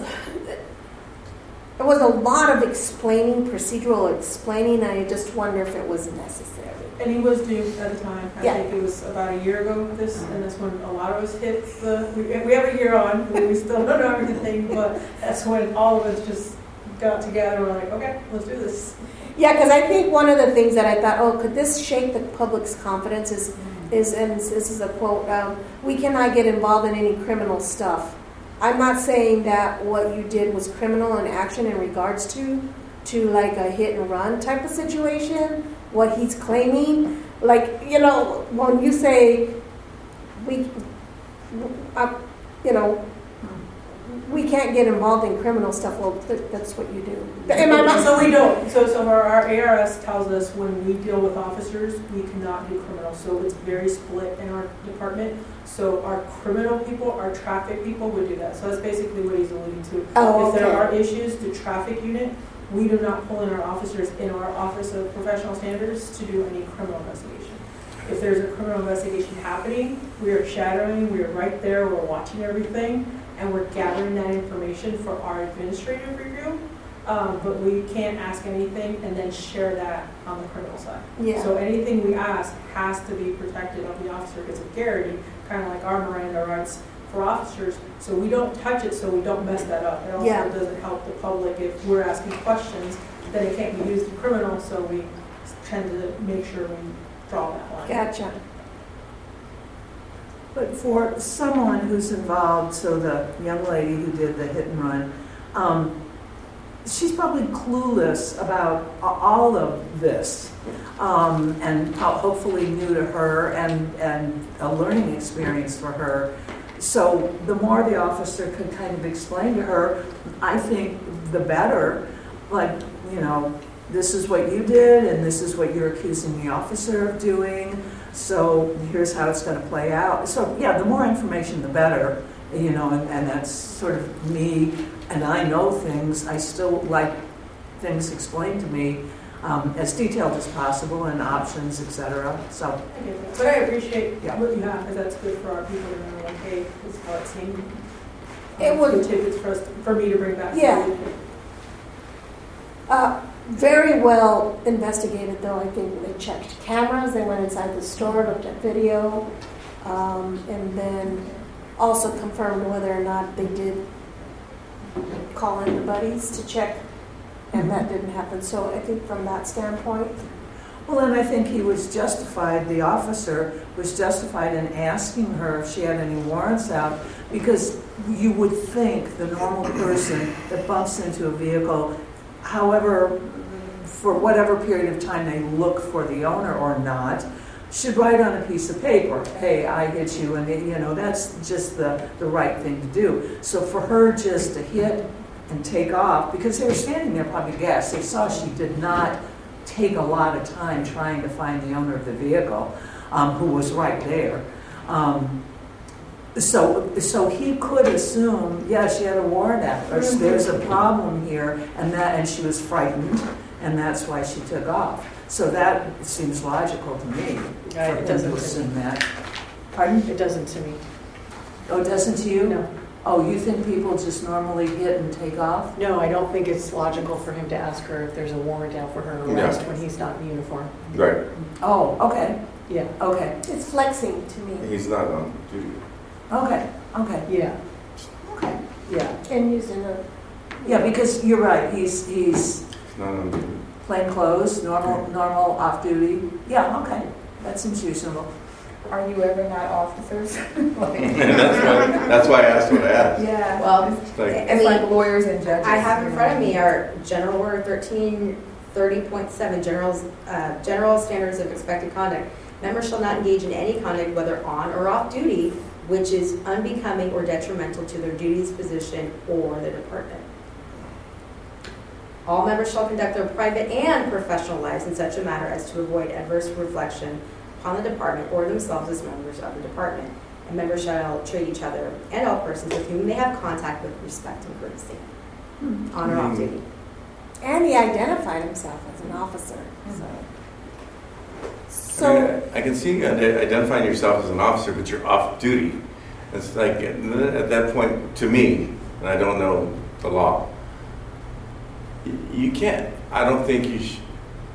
a lot of procedural explaining, and I just wonder if it was necessary. And he was due at the time. I Yeah. think it was about a year ago, and that's when a lot of us hit we have a year on, we still don't know everything, but that's when all of us just got together and were like, okay, let's do this. Yeah, because I think one of the things that I thought, could this shake the public's confidence is and this is a quote, we cannot get involved in any criminal stuff. I'm not saying that what you did was criminal in action in regards to like a hit and run type of situation, what he's claiming. Like, when you say we can't get involved in criminal stuff, well, that's what you do. So we don't. So our ARS tells us when we deal with officers, we cannot do criminal. So it's very split in our department. So our criminal people, our traffic people would do that. So that's basically what he's alluding to. Oh, if there okay. are issues, the traffic unit we do not pull in our officers in our Office of Professional Standards to do any criminal investigation. If there's a criminal investigation happening, we are shadowing, we are right there, we're watching everything, and we're gathering that information for our administrative review. But we can't ask anything and then share that on the criminal side. Yeah. So anything we ask has to be protected of the officer because of Garrity, kind of like our Miranda rights for officers. So we don't touch it so we don't mess that up. It also Yeah. doesn't help the public if we're asking questions, then it can't be used in criminal, so we tend to make sure we draw that line. Gotcha. But for someone who's involved, so the young lady who did the hit and run, she's probably clueless about all of this, and hopefully new to her and a learning experience for her. So the more the officer could kind of explain to her, I think the better, like, you know, this is what you did and this is what you're accusing the officer of doing. So here's how it's going to play out. So yeah, the more information, the better, you know, and that's sort of me, and I know things. I still like things explained to me as detailed as possible and options, etc. So, I get that. But I appreciate Yeah. what you have, because that's good for our people to know, like, hey, this is how it seemed. It would- Good tidbits for me to bring back. to Yeah. you. Very well investigated, though. I think they checked cameras, they went inside the store, looked at video, and then also confirmed whether or not they did call in the buddies to check, and that didn't happen. So I think from that standpoint, well, and I think he was justified, the officer was justified in asking her if she had any warrants out, because you would think the normal person that bumps into a vehicle, however, for whatever period of time they look for the owner or not, should write on a piece of paper, hey, I hit you, and you know, that's just the right thing to do. So for her just to hit and take off, because they were standing there probably guessed, they saw she did not take a lot of time trying to find the owner of the vehicle, who was right there. So he could assume, yeah, she had a warrant out, or there's a problem here, and she was frightened, and that's why she took off. So that seems logical to me. It doesn't to to assume me. that. Pardon? It doesn't to me. Oh, it doesn't to you? No. Oh, you think people just normally hit and take off? No, I don't think it's logical for him to ask her if there's a warrant out for her arrest when he's not in uniform. Right. Oh, okay, Yeah, okay, it's flexing to me. He's not on duty. okay, okay, yeah, okay. yeah. And using a, Yeah, because you're right, he's He's not on duty. plain clothes, normal off duty. Yeah, okay, that seems reasonable. Are you ever not officers? That's why I asked what I asked. Yeah. Well, It's like, It's like lawyers and judges. I have in you front of know. me our General Order 1330.7, General Standards of Expected Conduct. Members shall not engage in any conduct, whether on or off duty, which is unbecoming or detrimental to their duties, position, or the department. All members shall conduct their private and professional lives in such a manner as to avoid adverse reflection upon the department or themselves as members of the department. And members shall treat each other and all persons with whom they have contact with respect and courtesy, on or off duty. and he identified himself as an officer, so. I mean, I can see you identifying yourself as an officer, but you're off duty. It's like, at that point, to me, and I don't know the law, you can't, I don't think you should.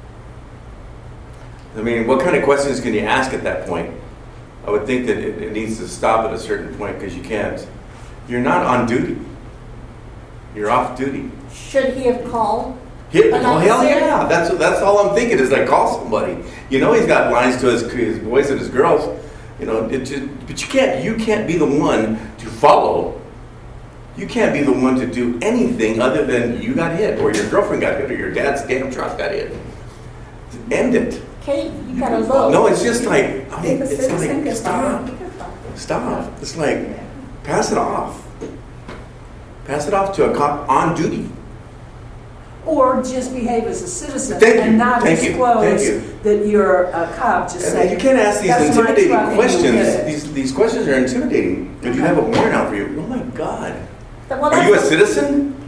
I mean, what kind of questions can you ask at that point? I would think that it needs to stop at a certain point, because you can't. You're not on duty. You're off duty. Should he have called? Hit, An oh, hell officer? yeah! That's all I'm thinking is like, call somebody. You know, he's got lines to his boys and his girls. You know, but you can't be the one to follow. You can't be the one to do anything other than you got hit, or your girlfriend got hit, or your dad's damn truck got hit. End it. Kate, you gotta look. No, it's just like, I mean, If a it's citizen like, can stop. follow. Stop. It's like, pass it off. Pass it off to a cop on duty. Or just behave as a citizen Thank you, and not thank you, disclose thank you. that you're a cop. Just And say, you can't ask these "That's my intimidating truck and you questions. get it." These questions are intimidating. But you have a warrant out for you. Oh my God. Well, Are you a that's- citizen?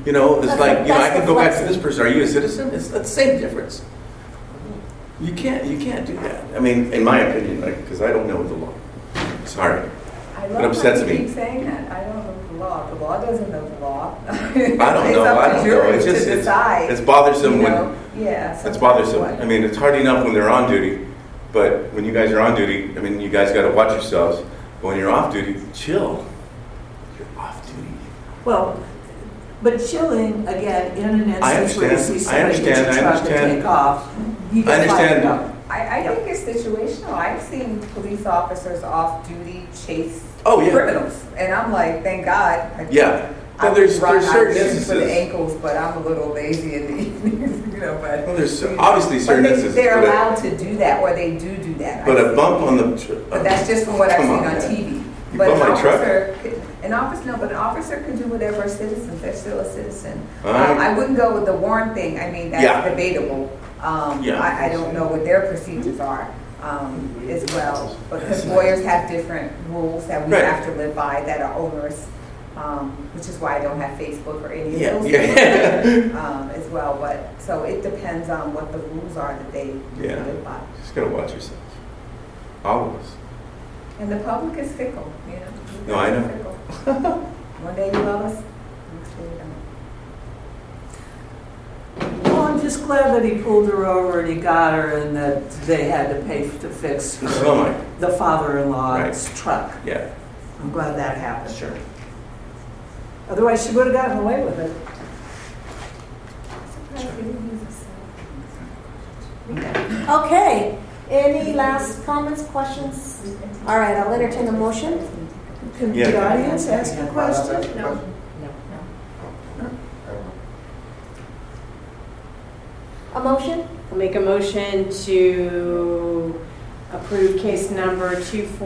You know, it's That's like, the- you know, I that's can the go back to flexing. this person, are you a citizen? It's the same difference. You can't do that. I mean, in my opinion, like, because I don't know the law. Sorry. I It love upsets how you me. keep saying that. I don't know the law. The law doesn't know the law. I don't know. It's just, it's bothersome when, Yeah. it's sometimes bothersome. what- I mean, it's hard enough when they're on duty, but when you guys are on duty, I mean, you guys got to watch yourselves. But when you're off duty, chill. You're off duty. Well, but chilling, again, in an I instance where you understand. see I somebody get understand. your I truck and understand. take off, you I get understand. fired up. I think it's situational. I've seen police officers off duty chase Oh, yeah. criminals, and I'm like, thank God. Yeah. I But would there's run, certain I would shoot for the instances. ankles, but I'm a little lazy in the evenings, you know. But Well, there's obviously certain but instances. they're but a- allowed to do that, or they do that. But I a see. bump on the. But that's just from what I've Come seen on, on man. TV. You But bump my truck? an officer can do whatever a citizen. They're still a citizen. Alright. I wouldn't go with the warrant thing. I mean, that's Yeah. debatable. Yeah. I don't know what their procedures are as well, because lawyers have different rules that we Right. have to live by that are onerous, which is why I don't have Facebook or any of Yeah, those yeah. things as well. But so it depends on what the rules are that they Yeah. live by. Just gotta watch yourself. All of us. And the public is fickle, you know. No, I know. Fickle. One day you love us, next day you don't. Well, I'm just glad that he pulled her over and he got her and that they had to pay to fix So am I. the father-in-law's Right. truck. Yeah. I'm glad that happened. Sure. Otherwise, she would have gotten away with it. Okay, any last comments, questions? All right, I'll entertain a motion. Can Yeah. the audience ask a question? No. A motion? I'll make a motion to approve case number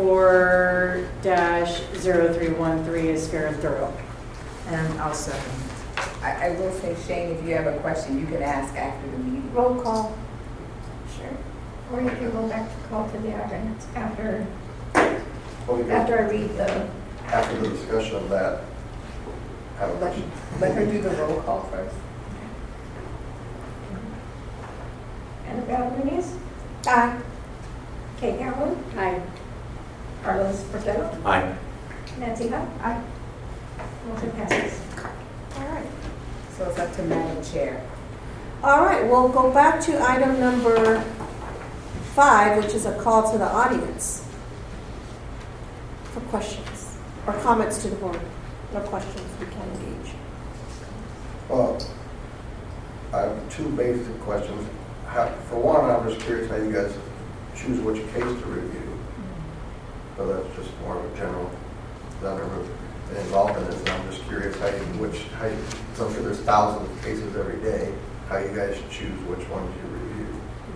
24-0313 as fair and thorough. And I'll second. I will say, Shane, if you have a question, you can ask after the meeting. Roll call. Sure. Or you can go back to call to the audience after Well, we could, I read the. after the discussion of that, have a question. Let her do the roll call first. Annabelle Muniz, Aye. Kate Calhoun, Aye. Carlos Portillo, Aye. Nancy Huff. Aye. Motion passes. All right. So it's up to Madam Chair. All right, we'll go back to item number 5, which is a call to the audience for questions or comments to the board. No questions, we can engage. Well, I have two basic questions. For one, I'm just curious how you guys choose which case to review. So that's just more of a general, I've never been involved in this, and I'm just curious how I'm sure there's thousands of cases every day, how you guys choose which ones you review.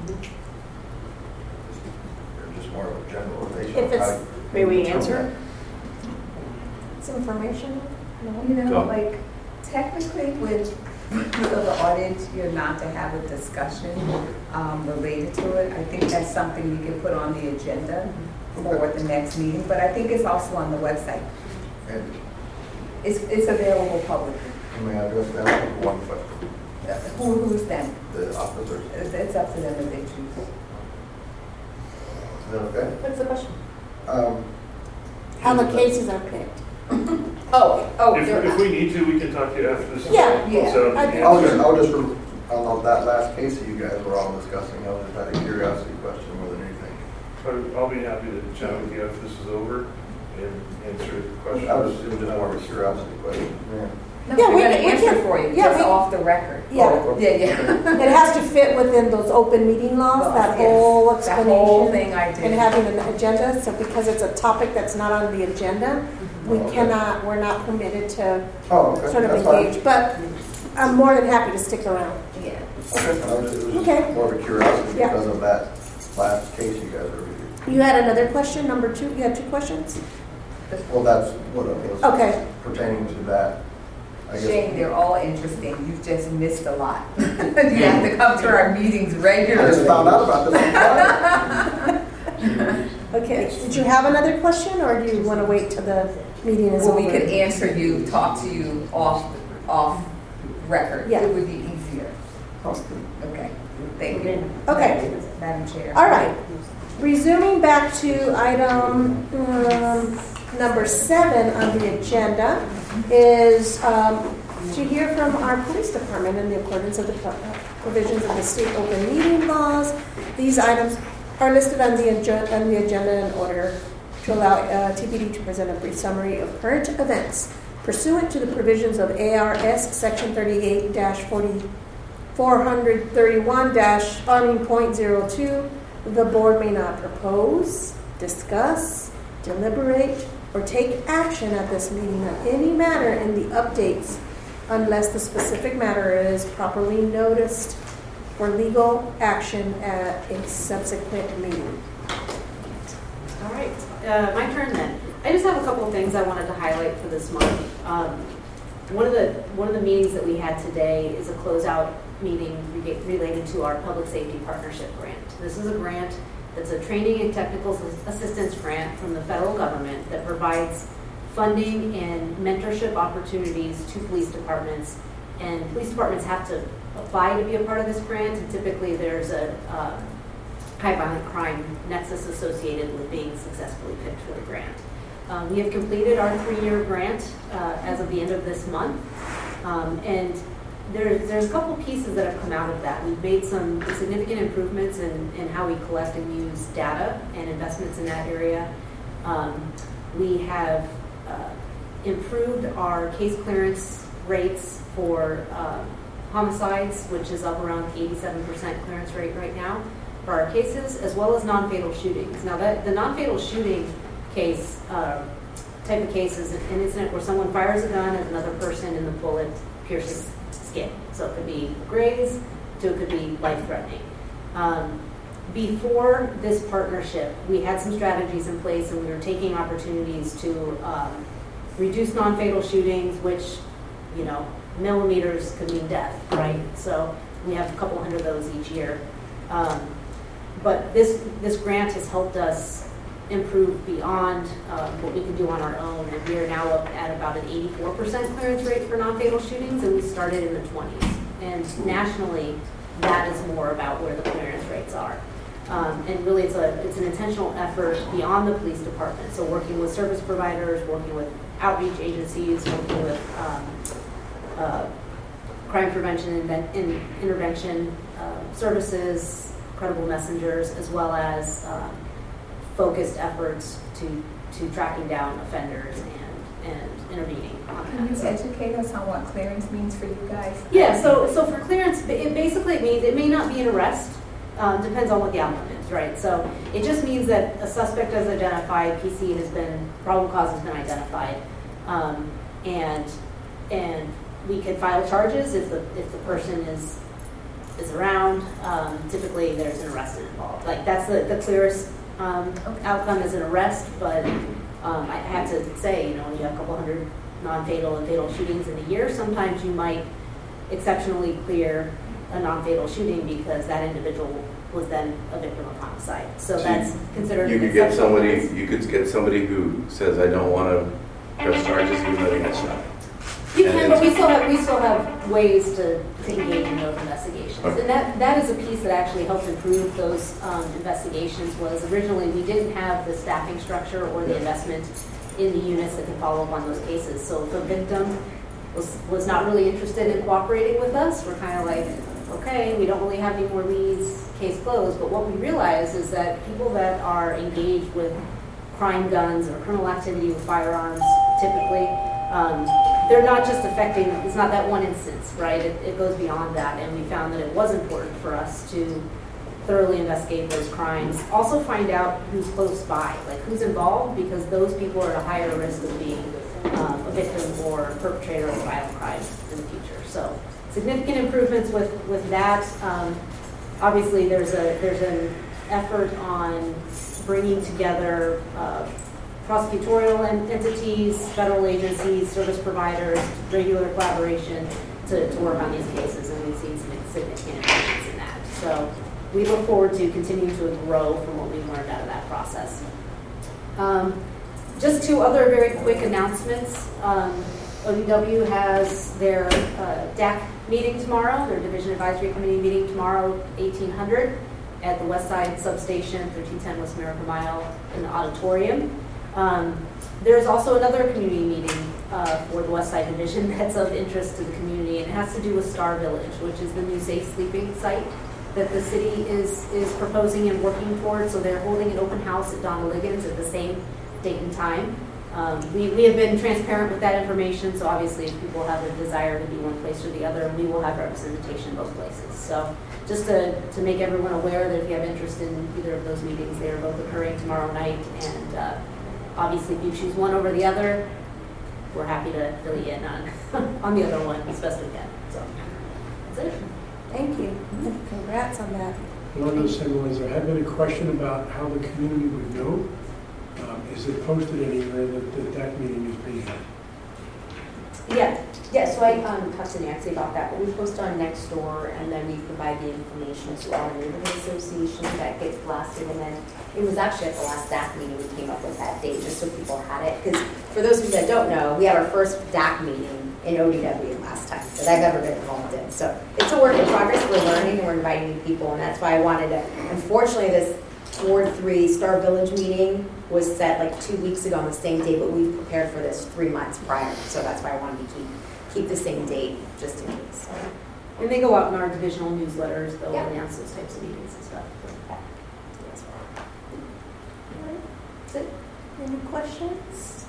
They're just more of a generalization. If it's- How you May we determine answer? that. It's informational? No? You know, Go. like, technically with the audit, you're not to have a discussion related to it. I think that's something we can put on the agenda for the next meeting, but I think it's also on the website. And It's available publicly. you may address that with one question, Who's them? the officers. It's up to them if they choose. Is that okay? What's the question? Um, How the cases are picked. If we need to, we can talk to you after this. Yeah, yeah. So, I- yeah. I'll just, on that last case that you guys were all discussing, I was just had a curiosity question more than anything. I'll be happy to chat with you after this is over and answer It questions. was just more of a curiosity question. No, Yeah, we're we gonna can- we answer can- for you, yeah, just we- off the record. Yeah. Oh, Yeah, yeah. It has to fit within those open meeting laws, that Yes. whole That whole explanation. thing I did. And having an agenda, so because it's a topic that's not on the agenda, we Okay. cannot, we're not permitted to Oh, okay, sort of that's fine. engage. But I'm more than happy to stick around. Yeah. Okay, it was Okay. just more of a curiosity Yeah. because of that last case you guys reviewed. You had another question, number 2? You had 2 questions? Well, that's what it was Okay. pertaining to that. I guess. Shane, they're all interesting. You've just missed a lot. You have to come to our meetings regularly. I just found out about this on Friday. Okay. Did you have another question, or do you want to wait till the meeting is Well, over? we could answer you, talk to you off record. Yeah. It would be easier. Okay, thank you. Okay. Madam Chair. All right. Resuming back to item number 7 on the agenda is to hear from our police department in the accordance of the provisions of the state open meeting laws. These items are listed on the agenda in order to allow TPD to present a brief summary of current events pursuant to the provisions of ARS Section 38-431-.02. The board may not propose, discuss, deliberate, or take action at this meeting on any matter in the updates unless the specific matter is properly noticed for legal action at a subsequent meeting. All right, my turn then. I just have a couple of things I wanted to highlight for this month. One of the meetings that we had today is a closeout meeting related to our public safety partnership grant. This is a grant that's a training and technical assistance grant from the federal government that provides funding and mentorship opportunities to police departments. And police departments have to apply to be a part of this grant, and typically there's a high violent crime nexus associated with being successfully picked for the grant. We have completed our 3-year grant as of the end of this month, and there's a couple pieces that have come out of that. We've made some significant improvements in how we collect and use data and investments in that area. We have improved our case clearance rates for homicides, which is up around 87% clearance rate right now for our cases, as well as non-fatal shootings. Now, the non-fatal shooting case type of case is an incident where someone fires a gun at another person and the bullet pierces skin. So it could be graze, to it could be life-threatening. Before this partnership, we had some strategies in place, and we were taking opportunities to reduce non-fatal shootings, which, you know, millimeters could mean death, right? So we have a couple hundred of those each year. But this grant has helped us improve beyond what we can do on our own, and we are now up at about an 84% clearance rate for non-fatal shootings, and we started in the 20s. And nationally, that is more about where the clearance rates are. And really, it's an intentional effort beyond the police department. So working with service providers, working with outreach agencies, working with crime prevention and intervention services, credible messengers, as well as focused efforts to tracking down offenders and intervening on that. Can you educate us on what clearance means for you guys? Yeah, so for clearance, it basically means it may not be an arrest. Depends on what the outcome is, right? So it just means that a suspect is identified, PC has been, probable cause has been identified, and we can file charges if the person is around. Typically, there's an arrest involved. Like, that's the clearest outcome is an arrest, but I have to say, you know, when you have a couple hundred non-fatal and fatal shootings in a year, sometimes you might exceptionally clear a non-fatal shooting because that individual was then a victim of homicide. So that's considered. You could get somebody. You could get somebody who says, "I don't want to press charges," even though they got shot. You can, but we still have ways to engage in those investigations, Okay. and that is a piece that actually helped improve those investigations. Was originally we didn't have the staffing structure or the investment in the units that can follow up on those cases. So if a victim was not really interested in cooperating with us, we're kind of like, okay, we don't really have any more leads, case closed. But what we realize is that people that are engaged with crime guns or criminal activity with firearms, typically, they're not just affecting, it's not that one instance, right? It goes beyond that, and we found that it was important for us to thoroughly investigate those crimes. Also find out who's close by, like who's involved, because those people are at a higher risk of being a victim or perpetrator of a violent crime in the future. So significant improvements with that. Obviously, there's an effort on bringing together prosecutorial entities, federal agencies, service providers, regular collaboration to work on these cases, and we've seen some significant improvements in that. So we look forward to continuing to grow from what we've learned out of that process. Just two other very quick announcements. ODW has their DAC meeting tomorrow, their Division Advisory Committee meeting tomorrow, 1800, at the West Side Substation, 1310 West Miracle Mile, in the auditorium. There's also another community meeting for the West Side Division that's of interest to the community, and it has to do with Star Village, which is the new safe sleeping site that the city is proposing and working towards. So they're holding an open house at Donna Liggins at the same date and time. We have been transparent with that information, so obviously if people have a desire to be one place or the other, we will have representation both places. So just to make everyone aware that if you have interest in either of those meetings, they are both occurring tomorrow night, and obviously if you choose one over the other, we're happy to fill you in on the other one as best we can. So that's it. Thank you. Congrats on that. Along those same lines, there had been a question about how the community would know. Is it posted anywhere that that meeting is being had? Yeah, so I talked to Nancy about that, but we post on Nextdoor, and then we provide the information to our neighborhood association that gets blasted, and then it was actually at the last DAC meeting we came up with that date, just so people had it, because for those of you that don't know, we had our first DAC meeting in ODW last time that I've ever been involved in, so it's a work in progress, we're learning, and we're inviting new people, and that's why I wanted to, unfortunately, this Ward 3 Star Village meeting was set like 2 weeks ago on the same day, but we've prepared for this 3 months prior, so that's why I wanted to keep the same date, just in case. And they go out in our divisional newsletters, they'll Yeah. announce those types of meetings and stuff. That's it. Any questions?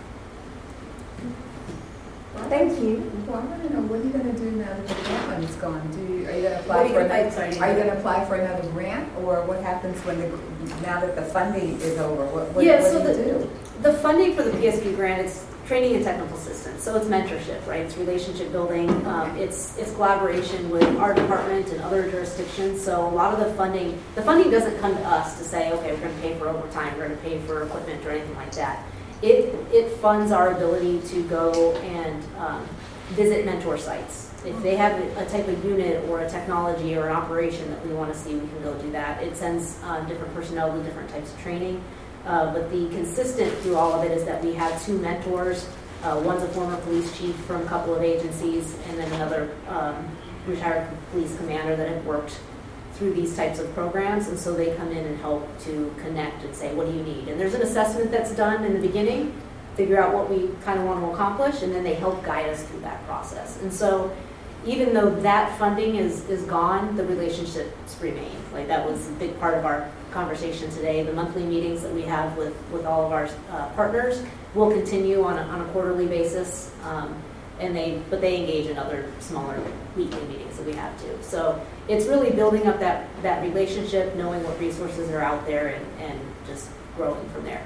Thank you. Well, I want to know, what are you going to do now that the grant money's gone? Are you going to apply What do for you- another? I'm sorry, Are you going to apply for another grant, or what happens when now that the funding is over? What Yeah, do so you do? The funding for the PSP grant, it's training and technical assistance, so it's mentorship, right? It's relationship building, it's collaboration with our department and other jurisdictions. So a lot of the funding doesn't come to us to say, okay, we're going to pay for overtime, we're going to pay for equipment or anything like that. It funds our ability to go and visit mentor sites. If they have a type of unit or a technology or an operation that we want to see, we can go do that. It sends different personnel to different types of training. But the consistent through all of it is that we have 2 mentors. One's a former police chief from a couple of agencies, and then another retired police commander that had worked through these types of programs. And so they come in and help to connect and say, what do you need? And there's an assessment that's done in the beginning, figure out what we kind of want to accomplish, and then they help guide us through that process. And so even though that funding is gone, the relationships remain. Like, that was a big part of our conversation today. The monthly meetings that we have with all of our partners will continue on a quarterly basis, but they engage in other smaller weekly meetings that we have too. So it's really building up that relationship, knowing what resources are out there, and just growing from there.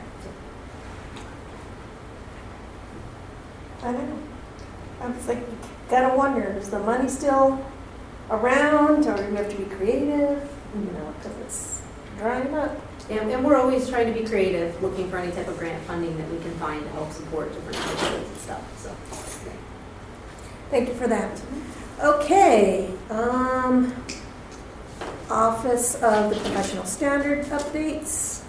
I don't know. I was like, you gotta wonder, is the money still around, or do we have to be creative? You know, because it's drying up. And we're always trying to be creative, looking for any type of grant funding that we can find to help support different initiatives and stuff. So, Thank you for that. Okay, Office of the Professional Standard updates.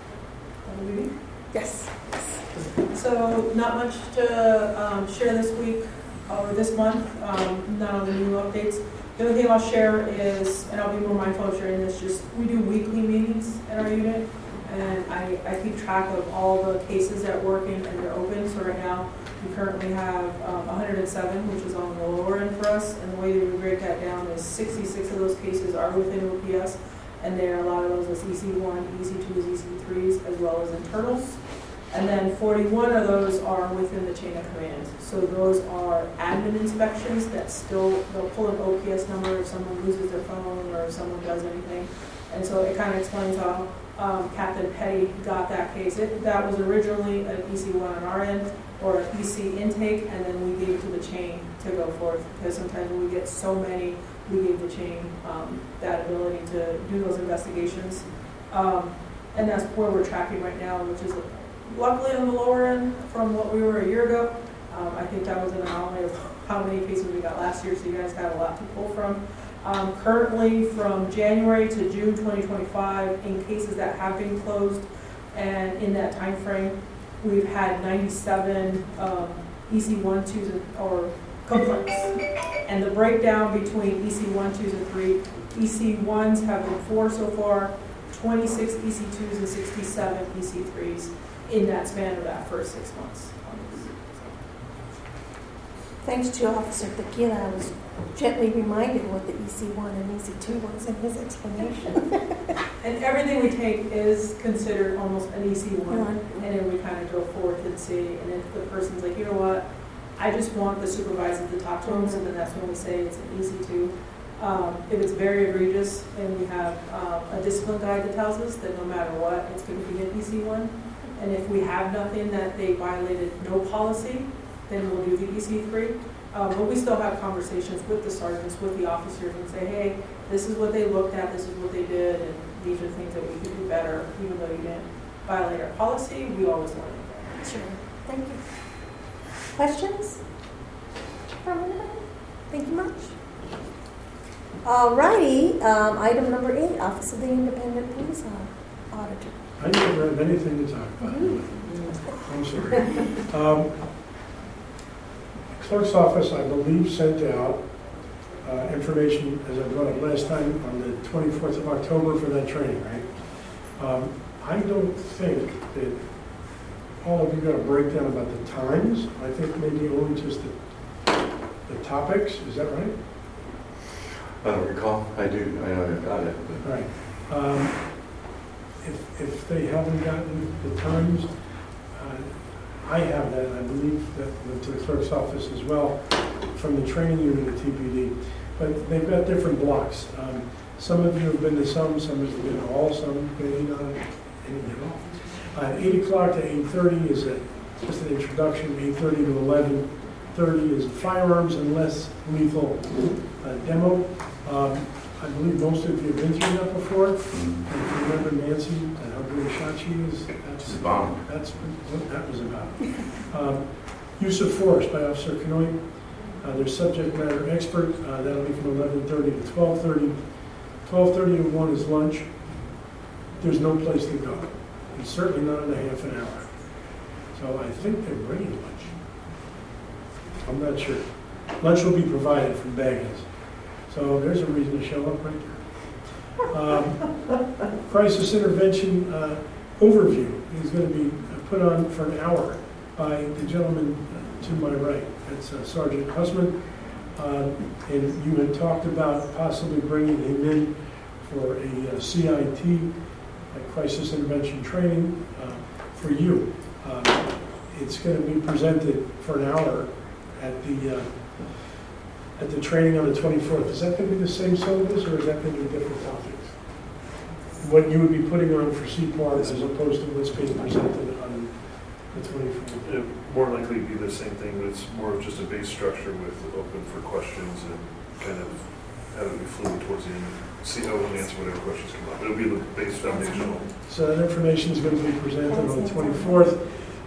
Yes. So not much to share this week or this month, none of the new updates. The other thing I'll share is, and I'll be more mindful of sharing this, just we do weekly meetings at our unit, and I keep track of all the cases that are working and they're open. So right now we currently have 107, which is on the lower end for us, and the way that we break that down is 66 of those cases are within OPS, and there are a lot of those as EC1, EC2s, EC3s, as well as internals. And then 41 of those are within the chain of command. So those are admin inspections that they'll pull an OPS number if someone loses their phone or if someone does anything. And so it kind of explains how Captain Petty got that case. That was originally an EC1 on our end, or an EC intake, and then we gave it to the chain to go forth. Because sometimes when we get so many, we gave the chain that ability to do those investigations. And that's where we're tracking right now, which is luckily on the lower end from what we were a year ago. I think that was an anomaly of how many cases we got last year, so you guys had a lot to pull from. Currently, from January to June 2025, in cases that have been closed, and in that time frame, we've had 97 EC 1, 2s, or complaints. And the breakdown between EC 1, 2s, and 3, EC 1s have been 4 so far, 26 EC 2s, and 67 EC 3s in that span of that first 6 months. Thanks to Officer Tequila, I was gently reminded what the EC1 and EC2 was in his explanation. And everything we take is considered almost an EC1, and then we kind of go forth and see, and if the person's like, you know what, I just want the supervisor to talk to them, so then that's when we say it's an EC2. If it's very egregious, and we have a discipline guide that tells us that no matter what, it's going to be an EC1. And if we have nothing that they violated no policy, then we'll do the EC3. But we still have conversations with the sergeants, with the officers, and say, hey, this is what they looked at, this is what they did, and these are things that we could do better, even though you didn't violate our policy, we always learn. Sure. Thank you. Questions from anybody? Thank you much. All righty. Item number 8, Office of the Independent Police Auditor. I never have anything to talk about. I'm sorry. Clerk's office, I believe, sent out information, as I brought up last time, on the 24th of October for that training, right? I don't think that all of you got a breakdown about the times. I think maybe only just the topics. Is that right? I don't recall. I do. I know I got it. But. Right. If they haven't gotten the times, I have that. I believe that went to the clerk's office as well from the training unit at TPD. But they've got different blocks. Some of you have been to some have been to all, some maybe not any at all. 8 o'clock to 8:30 is just an introduction. 8:30 to 11:30 is firearms and less lethal demo. I believe most of you have been through that before. And if you remember Nancy and how good a shot she is, that's what that was about. Use of force by Officer Canoy. Their subject matter expert. That'll be from 11:30 to 12:30. 12:30 to 1 is lunch. There's no place to go. And certainly not in a half an hour. So I think they're bringing lunch. I'm not sure. Lunch will be provided from Baggins. So there's a reason to show up right there. Crisis intervention overview is going to be put on for an hour by the gentleman to my right. That's Sergeant Hussman. And you had talked about possibly bringing him in for a CIT, a crisis intervention training for you. It's going to be presented for an hour at the training on the 24th. Is that going to be the same syllabus, or is that going to be different topics? What you would be putting on for CPAR as opposed to what's being presented on the 24th? It more likely be the same thing, but it's more of just a base structure with open for questions and kind of have it be fluid towards the end. See how we'll answer whatever questions come up. It'll be the base foundational. So that information is going to be presented on the 24th.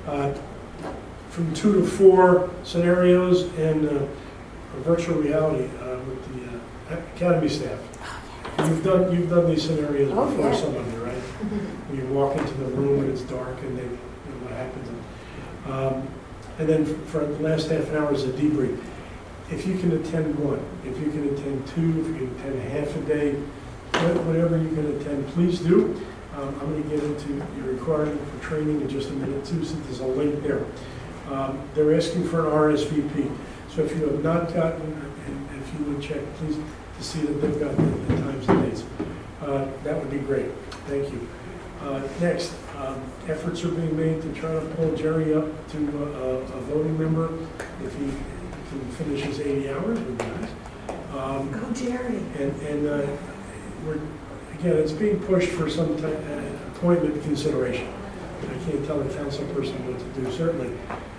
From 2 to 4 scenarios and virtual reality with the academy staff. You've done these scenarios before, some of you, right? When you walk into the room and it's dark and what happens. And then for the last half an hour is a debrief. If you can attend one, if you can attend 2, if you can attend half a day, whatever you can attend, please do. I'm going to get into your requirement for training in just a minute too, since there's a link there. They're asking for an RSVP. So if you have not gotten, and if you would check, please, to see that they've got the times and dates. That would be great. Thank you. Next, efforts are being made to try to pull Jerry up to a voting member. If he can finish his 80 hours, would be nice. Go Jerry. And we're, again, it's being pushed for some appointment consideration. I can't tell a council person what to do, certainly.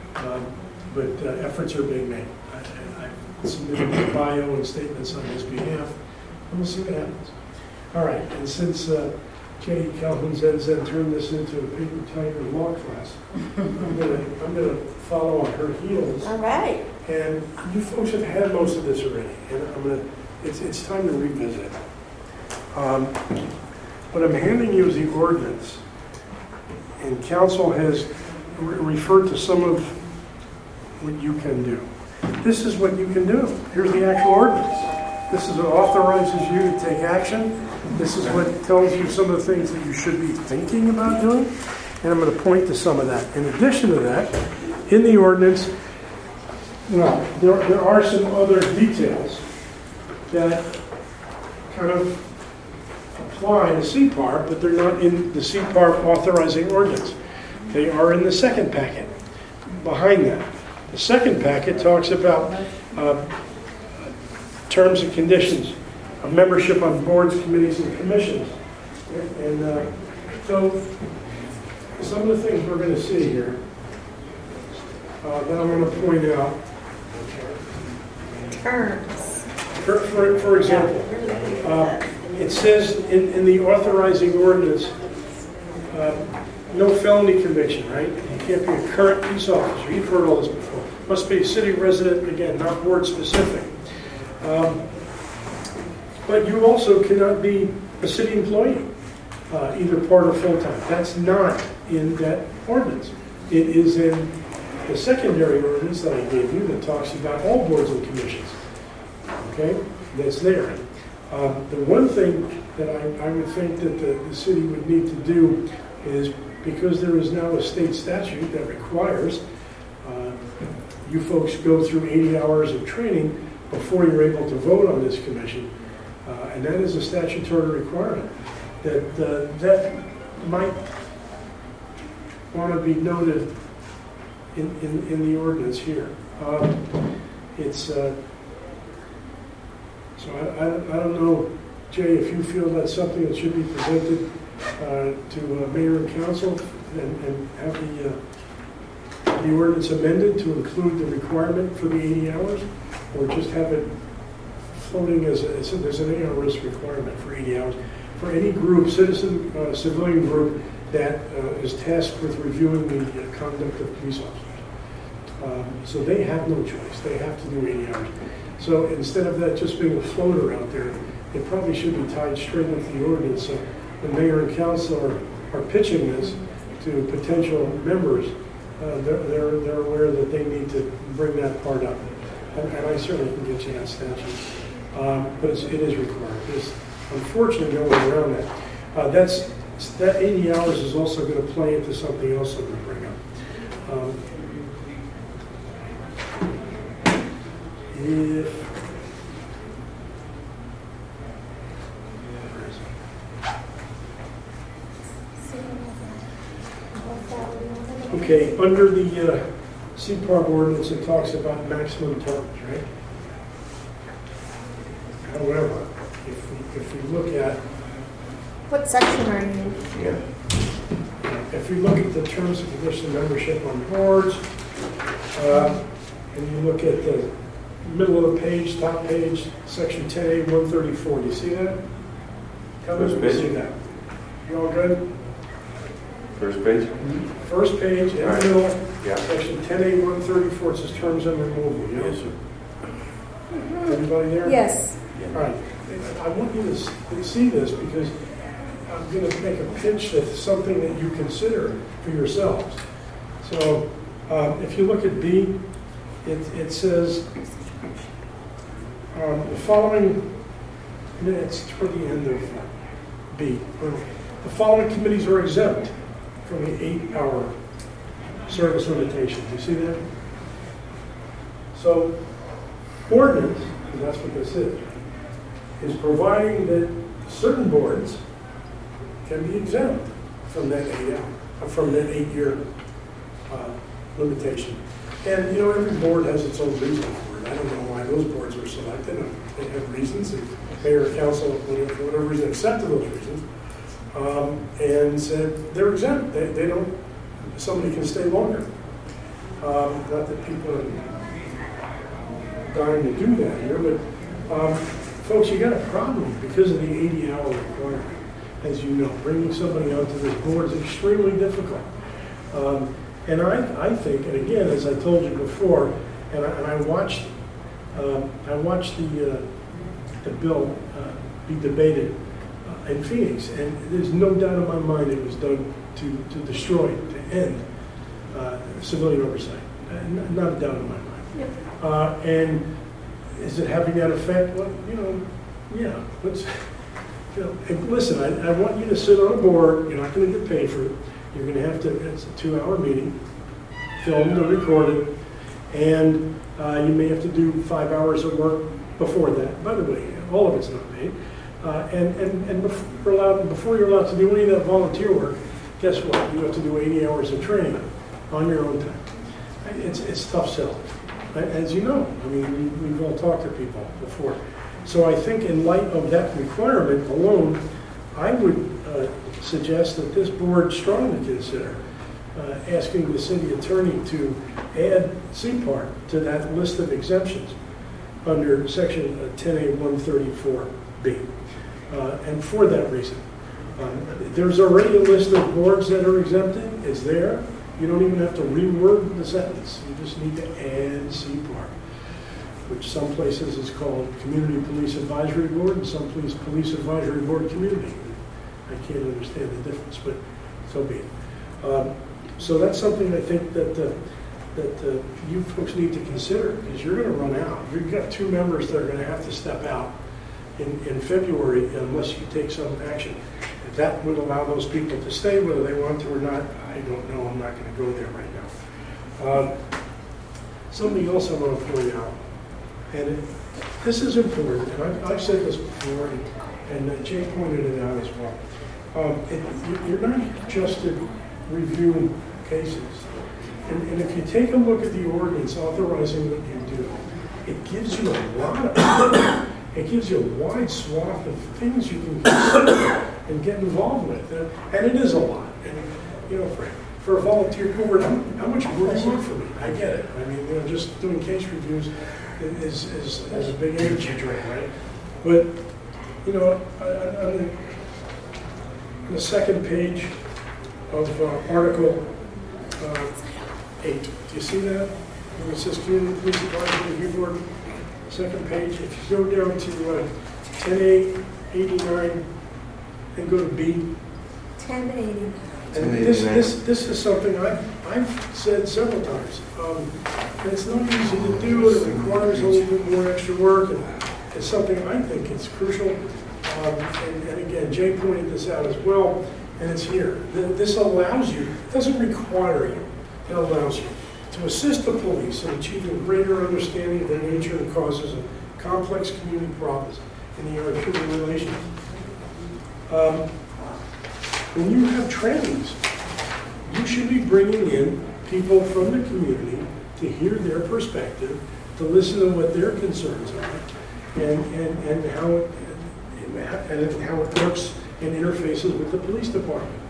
But efforts are being made. I submitted a bio and statements on his behalf, and we'll see what happens. All right, and since Katie Calhoun said turn this into a paper tiger law class, I'm gonna follow on her heels. All right. And you folks have had most of this already, and it's time to revisit. What I'm handing you is the ordinance, and council has referred to some of what you can do. This is what you can do. Here's the actual ordinance. This is what authorizes you to take action. This is what tells you some of the things that you should be thinking about doing. And I'm going to point to some of that. In addition to that, in the ordinance, well, there are some other details that kind of apply to CPAR, but they're not in the CPAR authorizing ordinance. They are in the second packet behind that. The second packet talks about terms and conditions of membership on boards, committees, and commissions. And so some of the things we're going to see here that I'm going to point out. Terms. For example, it says in the authorizing ordinance, no felony conviction, right? You can't be a current peace officer. You've heard all this before. Must be a city resident, again, not board specific. But you also cannot be a city employee, either part or full-time. That's not in that ordinance. It is in the secondary ordinance that I gave you that talks about all boards and commissions. Okay? That's there. The one thing that I would think that the city would need to do is, because there is now a state statute that requires you folks go through 80 hours of training before you're able to vote on this commission, and that is a statutory requirement, that might want to be noted in the ordinance here. So I don't know, Jay, if you feel that's something that should be presented to mayor and council and have the ordinance amended to include the requirement for the 80 hours, or just have it floating as there's an 8-hour requirement for 80 hours for any group, citizen, civilian group that is tasked with reviewing the conduct of police officers. So they have no choice. They have to do 80 hours. So instead of that just being a floater out there, it probably should be tied straight into the ordinance. So the mayor and council are pitching this to potential members. They're aware that they need to bring that part up. And I certainly can get you that statute. But it is required. There's unfortunately no way around that. That 80 hours is also going to play into something else I'm going to bring up. Okay, under the CPAR ordinance, it talks about maximum terms, right? However, if we look at... What section are you in? Yeah. If we look at the terms and conditions of membership on boards, and you look at the middle of the page, top page, section 10A, 134, do you see that? First page. See that? You all good? First page? First page, in the Right. middle, Yeah. section 10A, 134, it says terms and removal, yes? Yes, sir. Everybody there? Yes. All right. I want you to see this because I'm going to make a pitch that's something that you consider for yourselves. So if you look at B, it says the following, it's toward the end of B. The following committees are exempt from the 8-hour service limitation. Do you see that? So ordinance, and that's what this is providing that certain boards can be exempt from that 8-year limitation. And you know, every board has its own reason for it. I don't know why those boards were selected. They have reasons. The mayor or council, for whatever reason, accepted those reasons and said they're exempt. They don't. Somebody can stay longer. Not that people are dying to do that here, but folks, you got a problem because of the 80-hour requirement. As you know, bringing somebody onto this board is extremely difficult. And I think, and again, as I told you before, and I watched the bill be debated in Phoenix, and there's no doubt in my mind it was done to destroy, to end civilian oversight. Not a doubt in my mind. And is it having that effect? Well, yeah. Let's, and listen, I want you to sit on a board. You're not going to get paid for it. You're going to have to, it's a 2-hour meeting, filmed and recorded, and you may have to do 5 hours of work before that. By the way, all of it's not paid. And before you're allowed to do any of that volunteer work, guess what? You have to do 80 hours of training on your own time. It's tough sell, as you know. I mean, we've all talked to people before. So I think in light of that requirement alone, I would suggest that this board strongly consider asking the city attorney to add CPAR to that list of exemptions under section 10A134B. And for that reason, there's already a list of boards that are exempted. It's there. You don't even have to reword the sentence. You just need to add CPAR, which some places is called Community Police Advisory Board and some Police Advisory Board Community. I can't understand the difference, but so be it. So that's something I think that you folks need to consider, because you're going to run out. You've got 2 members that are going to have to step out in February unless you take some action. If that would allow those people to stay, whether they want to or not, I don't know. I'm not going to go there right now. Something else I want to point out, and this is important, and I've said this before, and Jay pointed it out as well. You're not just to review cases. And if you take a look at the ordinance authorizing what you do, it gives you a lot of, it gives you a wide swath of things you can consider and get involved with. And it is a lot. And, for a volunteer board, how much work is it for me? I get it. I mean, just doing case reviews is a big energy drain, right? But, on the second page of Article 8, do you see that? When it says Community Police Advisory Review Board, second page. If you go down to 10A89 and go to B. 1089. And this is something I've said several times. And it's not easy to do. It requires a little bit more extra work. And it's something I think is crucial. And again, Jay pointed this out as well. And it's here. This allows you, it doesn't require you, it allows you to assist the police in achieving greater understanding of the nature and causes of complex community problems in the area of human relations. When you have trainings, you should be bringing in people from the community to hear their perspective, to listen to what their concerns are, and how it works and interfaces with the police department.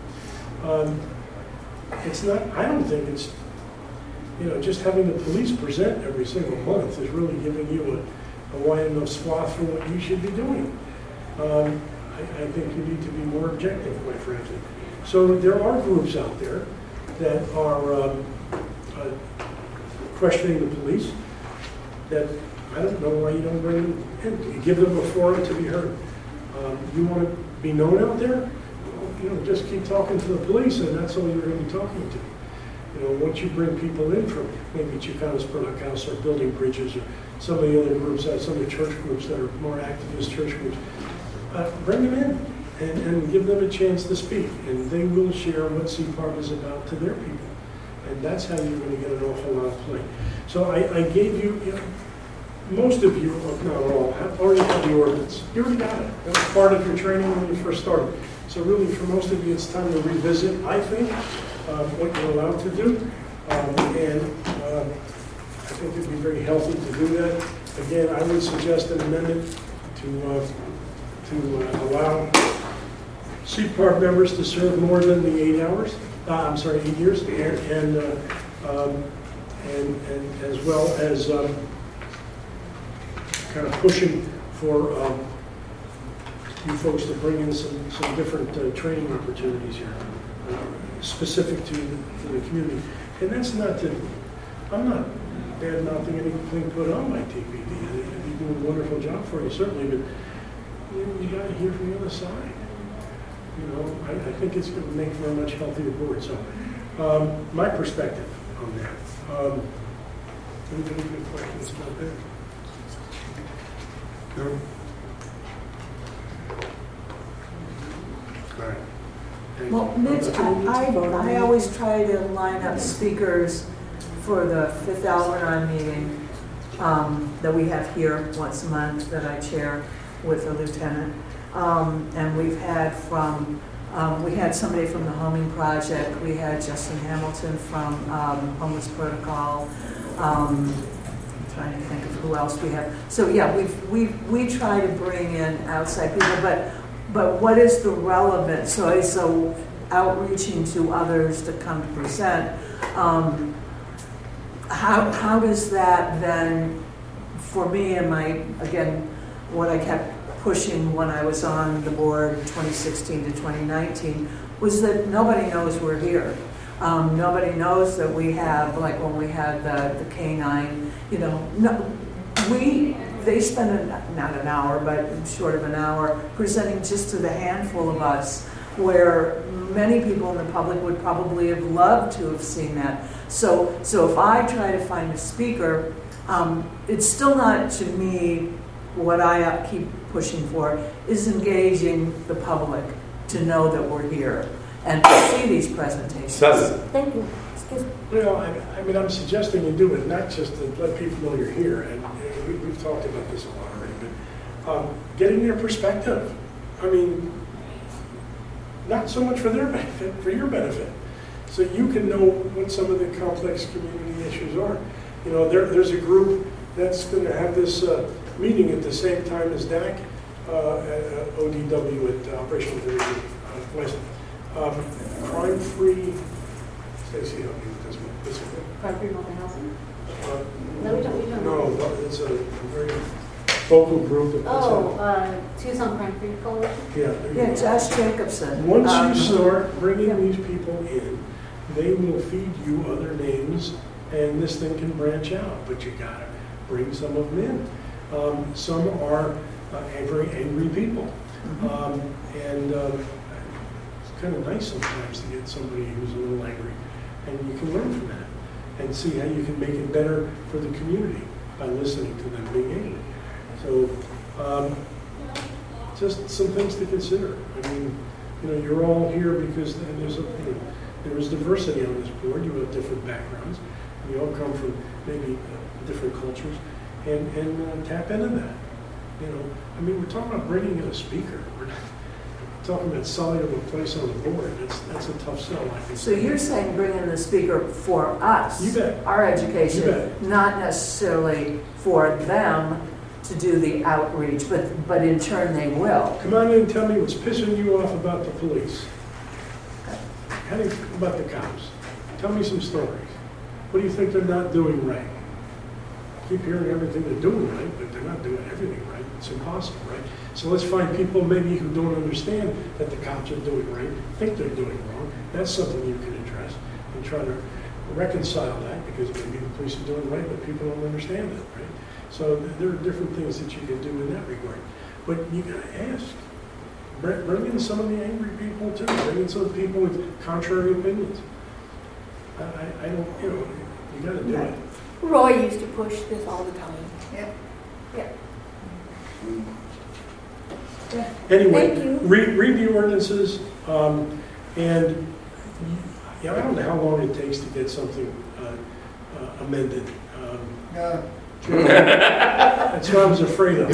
It's not, I don't think it's, just having the police present every single month is really giving you a wide enough swath for what you should be doing. I think you need to be more objective, quite frankly. So there are groups out there that are questioning the police that I don't know why you don't bring them in. Give them a forum to be heard. You want to be known out there? Just keep talking to the police, and that's all you're going to be talking to. Once you bring people in from maybe Chicanos Product House or Building Bridges or some of the other groups, some of the church groups that are more activist church groups, bring them in and give them a chance to speak, and they will share what CPARB is about to their people. And that's how you're going to get an awful lot of play. So I gave you, most of you, if not all, have already had the ordinance. You already got it. That was part of your training when you first started. So really, for most of you, it's time to revisit, I think, what you're allowed to do. I think it'd be very healthy to do that. Again, I would suggest an amendment to allow CPARB members to serve more than the 8 hours. 8 years, and as well as kind of pushing for you folks to bring in some different training opportunities here, specific to the community. And that's not to, I'm not bad-mouthing anything put on by TPD. They're doing a wonderful job for you, certainly, but you got to hear from the other side. I think it's going to make for a much healthier board. So, my perspective on that. Anybody got questions about that? No? All right. Thank Well, you. Mitch, I always try to line up speakers for the Fifth Algernon meeting that we have here once a month that I chair with a lieutenant. And we had somebody from the Homing Project, we had Justin Hamilton from Homeless Protocol. Trying to think of who else we have. So yeah, we try to bring in outside people, but what is the relevance? So outreaching to others to come to present. How does that then, for me and what I kept pushing when I was on the board 2016 to 2019 was that nobody knows we're here. Nobody knows that we have, like when we had the canine, they spend not an hour, but short of an hour presenting just to the handful of us, where many people in the public would probably have loved to have seen that. So if I try to find a speaker, it's still not, to me, what I keep pushing for is engaging the public to know that we're here and to see these presentations. Thank you. Excuse me. Well, I mean, I'm suggesting you do it, not just to let people know you're here, and we've talked about this a lot already, but getting their perspective. I mean, not so much for their benefit, for your benefit, so you can know what some of the complex community issues are. There's a group that's going to have this meeting at the same time as DAC, at ODW at Operational Division West. Crime-free, Stacy, help me with this one. Crime-free multi-housing? No, we don't. No, it's a very vocal group that puts Tucson Crime-free Coalition? Yeah, Josh Jacobson. Once you start bringing these people in, they will feed you other names, and this thing can branch out, but you gotta bring some of them in. Some are very angry people, and it's kind of nice sometimes to get somebody who's a little angry, and you can learn from that and see how you can make it better for the community by listening to them being angry. So just some things to consider. I mean, you're all here because there is diversity on this board. You have different backgrounds. You all come from maybe different cultures, and tap into that. I mean, we're talking about bringing in a speaker. We're not talking about selling them a place on the board. That's a tough sell, I think. So you're saying bring in the speaker for us, You bet. our education, You bet. not necessarily for them to do the outreach, but in turn they will. Come on in and tell me what's pissing you off about the police. How do you feel about the cops? Tell me some stories. What do you think they're not doing right? I keep hearing everything they're doing right, but they're not doing everything right. It's impossible, right? So let's find people maybe who don't understand that the cops are doing right, think they're doing wrong. That's something you can address and try to reconcile that, because maybe the police are doing right, but people don't understand it, right? So there are different things that you can do in that regard. But you gotta ask. Bring in some of the angry people too. Bring in some people with contrary opinions. I don't, you gotta do it. Roy used to push this all the time. Anyway, Thank you. read the ordinances, and I don't know how long it takes to get something amended. That's what I was afraid of.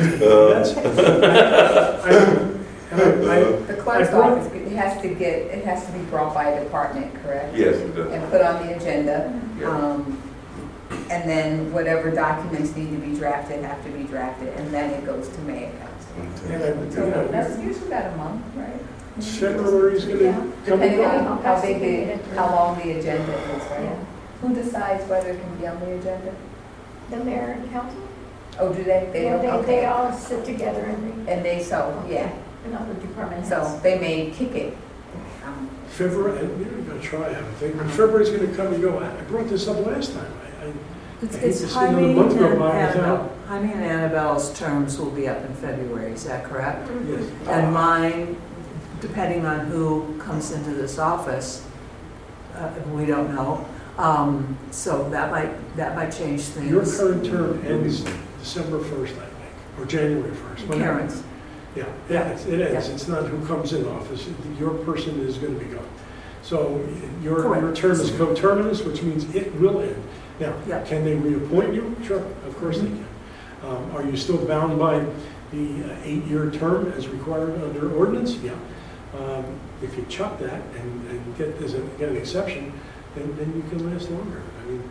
The clerk's office, it has to be brought by a department, correct? Yes, it does. And put on the agenda. And then whatever documents need to be drafted have to be drafted, and then it goes to mayor council. So that's usually about a month, right? February's gonna come Depending and on how long the agenda is, right? Who decides whether it can be on the agenda? The mayor and council? Oh, do they? They all sit together and And they, yeah. and all the department heads. So they may kick it. February, and we're gonna try everything, but February's gonna come and go. I brought this up last time. I hate It's to see another Jaime month go and by Annabelle. without. Jaime and Annabelle's terms will be up in February, is that correct? Yes. And mine, depending on who comes into this office, we don't know, So that might change things. Your current term ends December 1st, I think, or January 1st. whenever. Karen's. Yeah, it ends. It's not who comes in office. Your person is going to be gone. So your Correct. term is coterminous, which means it will end. Now, Yeah. can they reappoint you? Sure, of course they can. Are you still bound by the 8-year term as required under ordinance? Yeah. If you chuck that and get an exception, then you can last longer. I mean,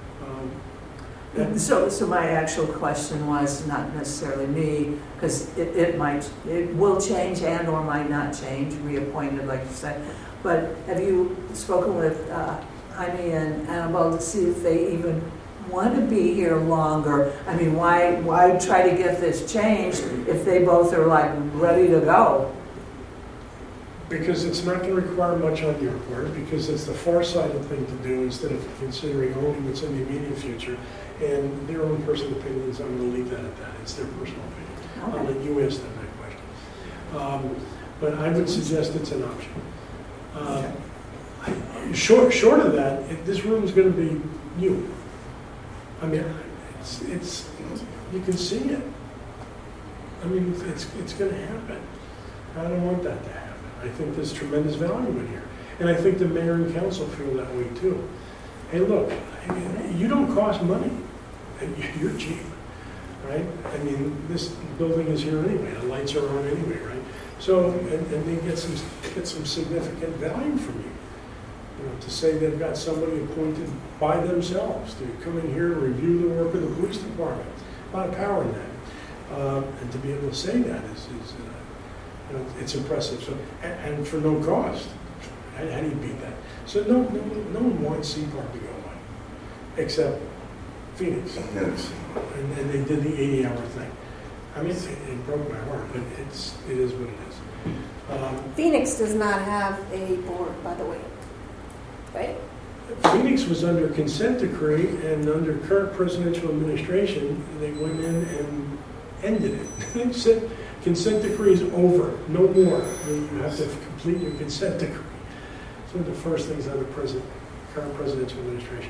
So my actual question was not necessarily me, because it will change and or might not change, reappointed, like you said. But have you spoken with Jaime and Annabelle to see if they even want to be here longer? I mean, why try to get this changed if they both are like ready to go? because it's not going to require much on your part, because it's the far-sighted thing to do instead of considering only what's in the immediate future. And their own personal opinions, I'm going to leave that at that. It's their personal opinion. I'll let you ask them that question. But I would suggest it's an option. Short of that, this room is going to be new. I mean, it's you can see it. I mean, it's going to happen. I don't want that to happen. I think there's tremendous value in here. And I think the mayor and council feel that way too. Hey, look, you don't cost money. You're cheap, right? I mean, this building is here anyway. The lights are on anyway, right? So, and they get some significant value from you. You know, to say they've got somebody appointed by themselves to come in here and review the work of the police department. A lot of power in that. And to be able to say that is you know, it's impressive. So, and for no cost. How do you beat that? So no one wants CPAR to go away, except Phoenix. Yes. And they did the 80-hour thing. I mean, it broke my heart, but it is what it is. Phoenix does not have a board, by the way, right? Phoenix was under consent decree, and under current presidential administration, they went in and ended it. They said, consent decree is over, no more. You have to complete your consent decree. It's one of the first things under current presidential administration.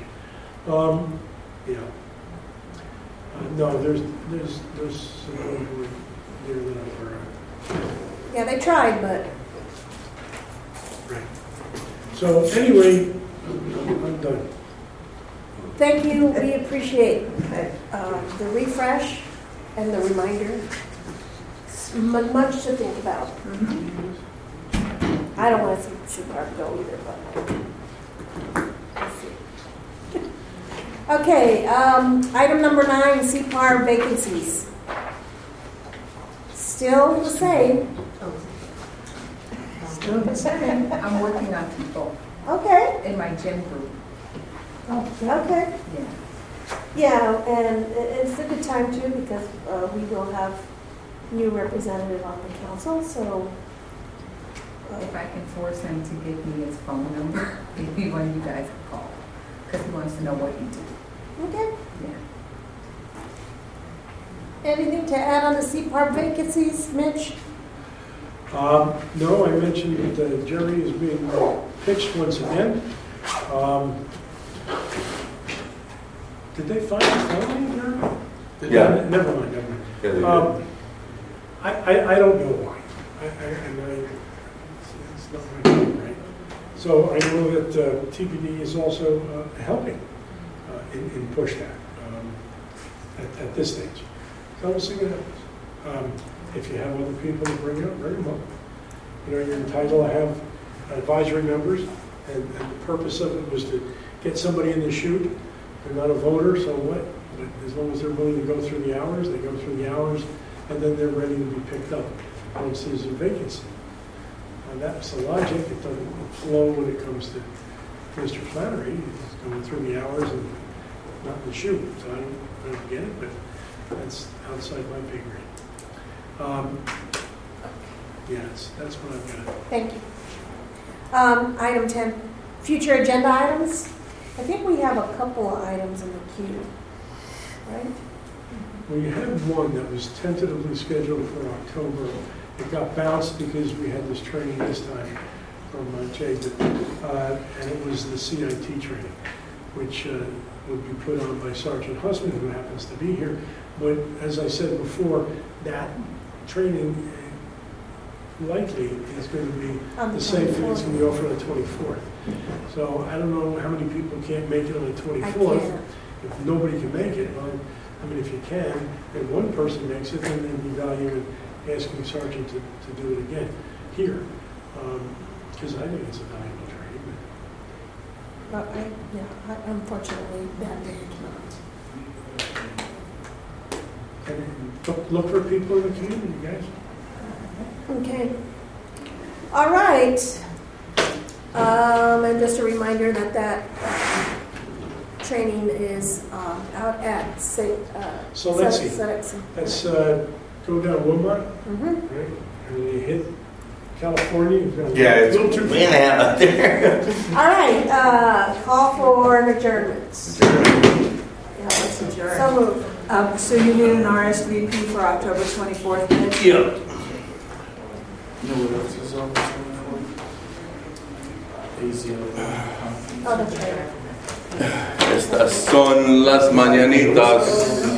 No, there's some people who are dear than Yeah, they tried, but right. So anyway, I'm done. thank you. We appreciate the refresh and the reminder. It's much to think about. I don't want to see CPAR go either, but we'll see. Okay, item number 9, CPAR vacancies. Still the same. Still the same. I'm working on people Okay. in my gym group. Okay. Yeah. Yeah, and it's a good time too, because we will have new representative on the council, so. If I can force him to give me his phone number, maybe one of you guys can call, because he wants to know what he did. Okay. Yeah. Anything to add on the CPAR vacancies, Mitch? No, I mentioned that Jerry is being pitched once again. Did they find a felony, Jerry? Yeah. Never mind. Yeah, they I don't know why. It's not my thing, right? So I know that TPD is also helping in push that at this stage. So we'll see what happens. If you have other people to bring up, bring them up. You know, you're entitled to have advisory members, and the purpose of it was to get somebody in the chute. They're not a voter, so what? But as long as they're willing to go through the hours, they go through the hours, and then they're ready to be picked up once there's a vacancy. And that's the logic. It doesn't flow when it comes to Mr. Flannery. He's going through the hours and not in the chute. So I don't get it, but that's outside my pay grade. That's what I've got. Thank you. Item 10, future agenda items. I think we have a couple of items in the queue, right? We had one that was tentatively scheduled for October. It got bounced because we had this training this time from Jay, and it was the CIT training. which would be put on by Sergeant Husband, who happens to be here. But as I said before, that training likely is going to be On the same thing that's 24th. going to be offered on the 24th. So I don't know how many people can't make it on the I 24th. can't. If nobody can make it, well, I mean, if you can, and one person makes it, then they'd be valuing asking Sergeant to do it again here. Because I think it's a valuable training. But unfortunately, that day it's And look for people in the community, guys. not. Okay. All right. And just a reminder that training is out at So let's see. Sedexon. Let's go down Wilmot, Mhm. right? And we hit California. You've got Yeah, it's a little too way and a half out there. All right, call for an adjournment. Let's adjourn. So moved. So you need an RSVP for October 24th, Mitch? Yeah. No, what else is on the 24th? Oh, that's right. Estas son las mañanitas.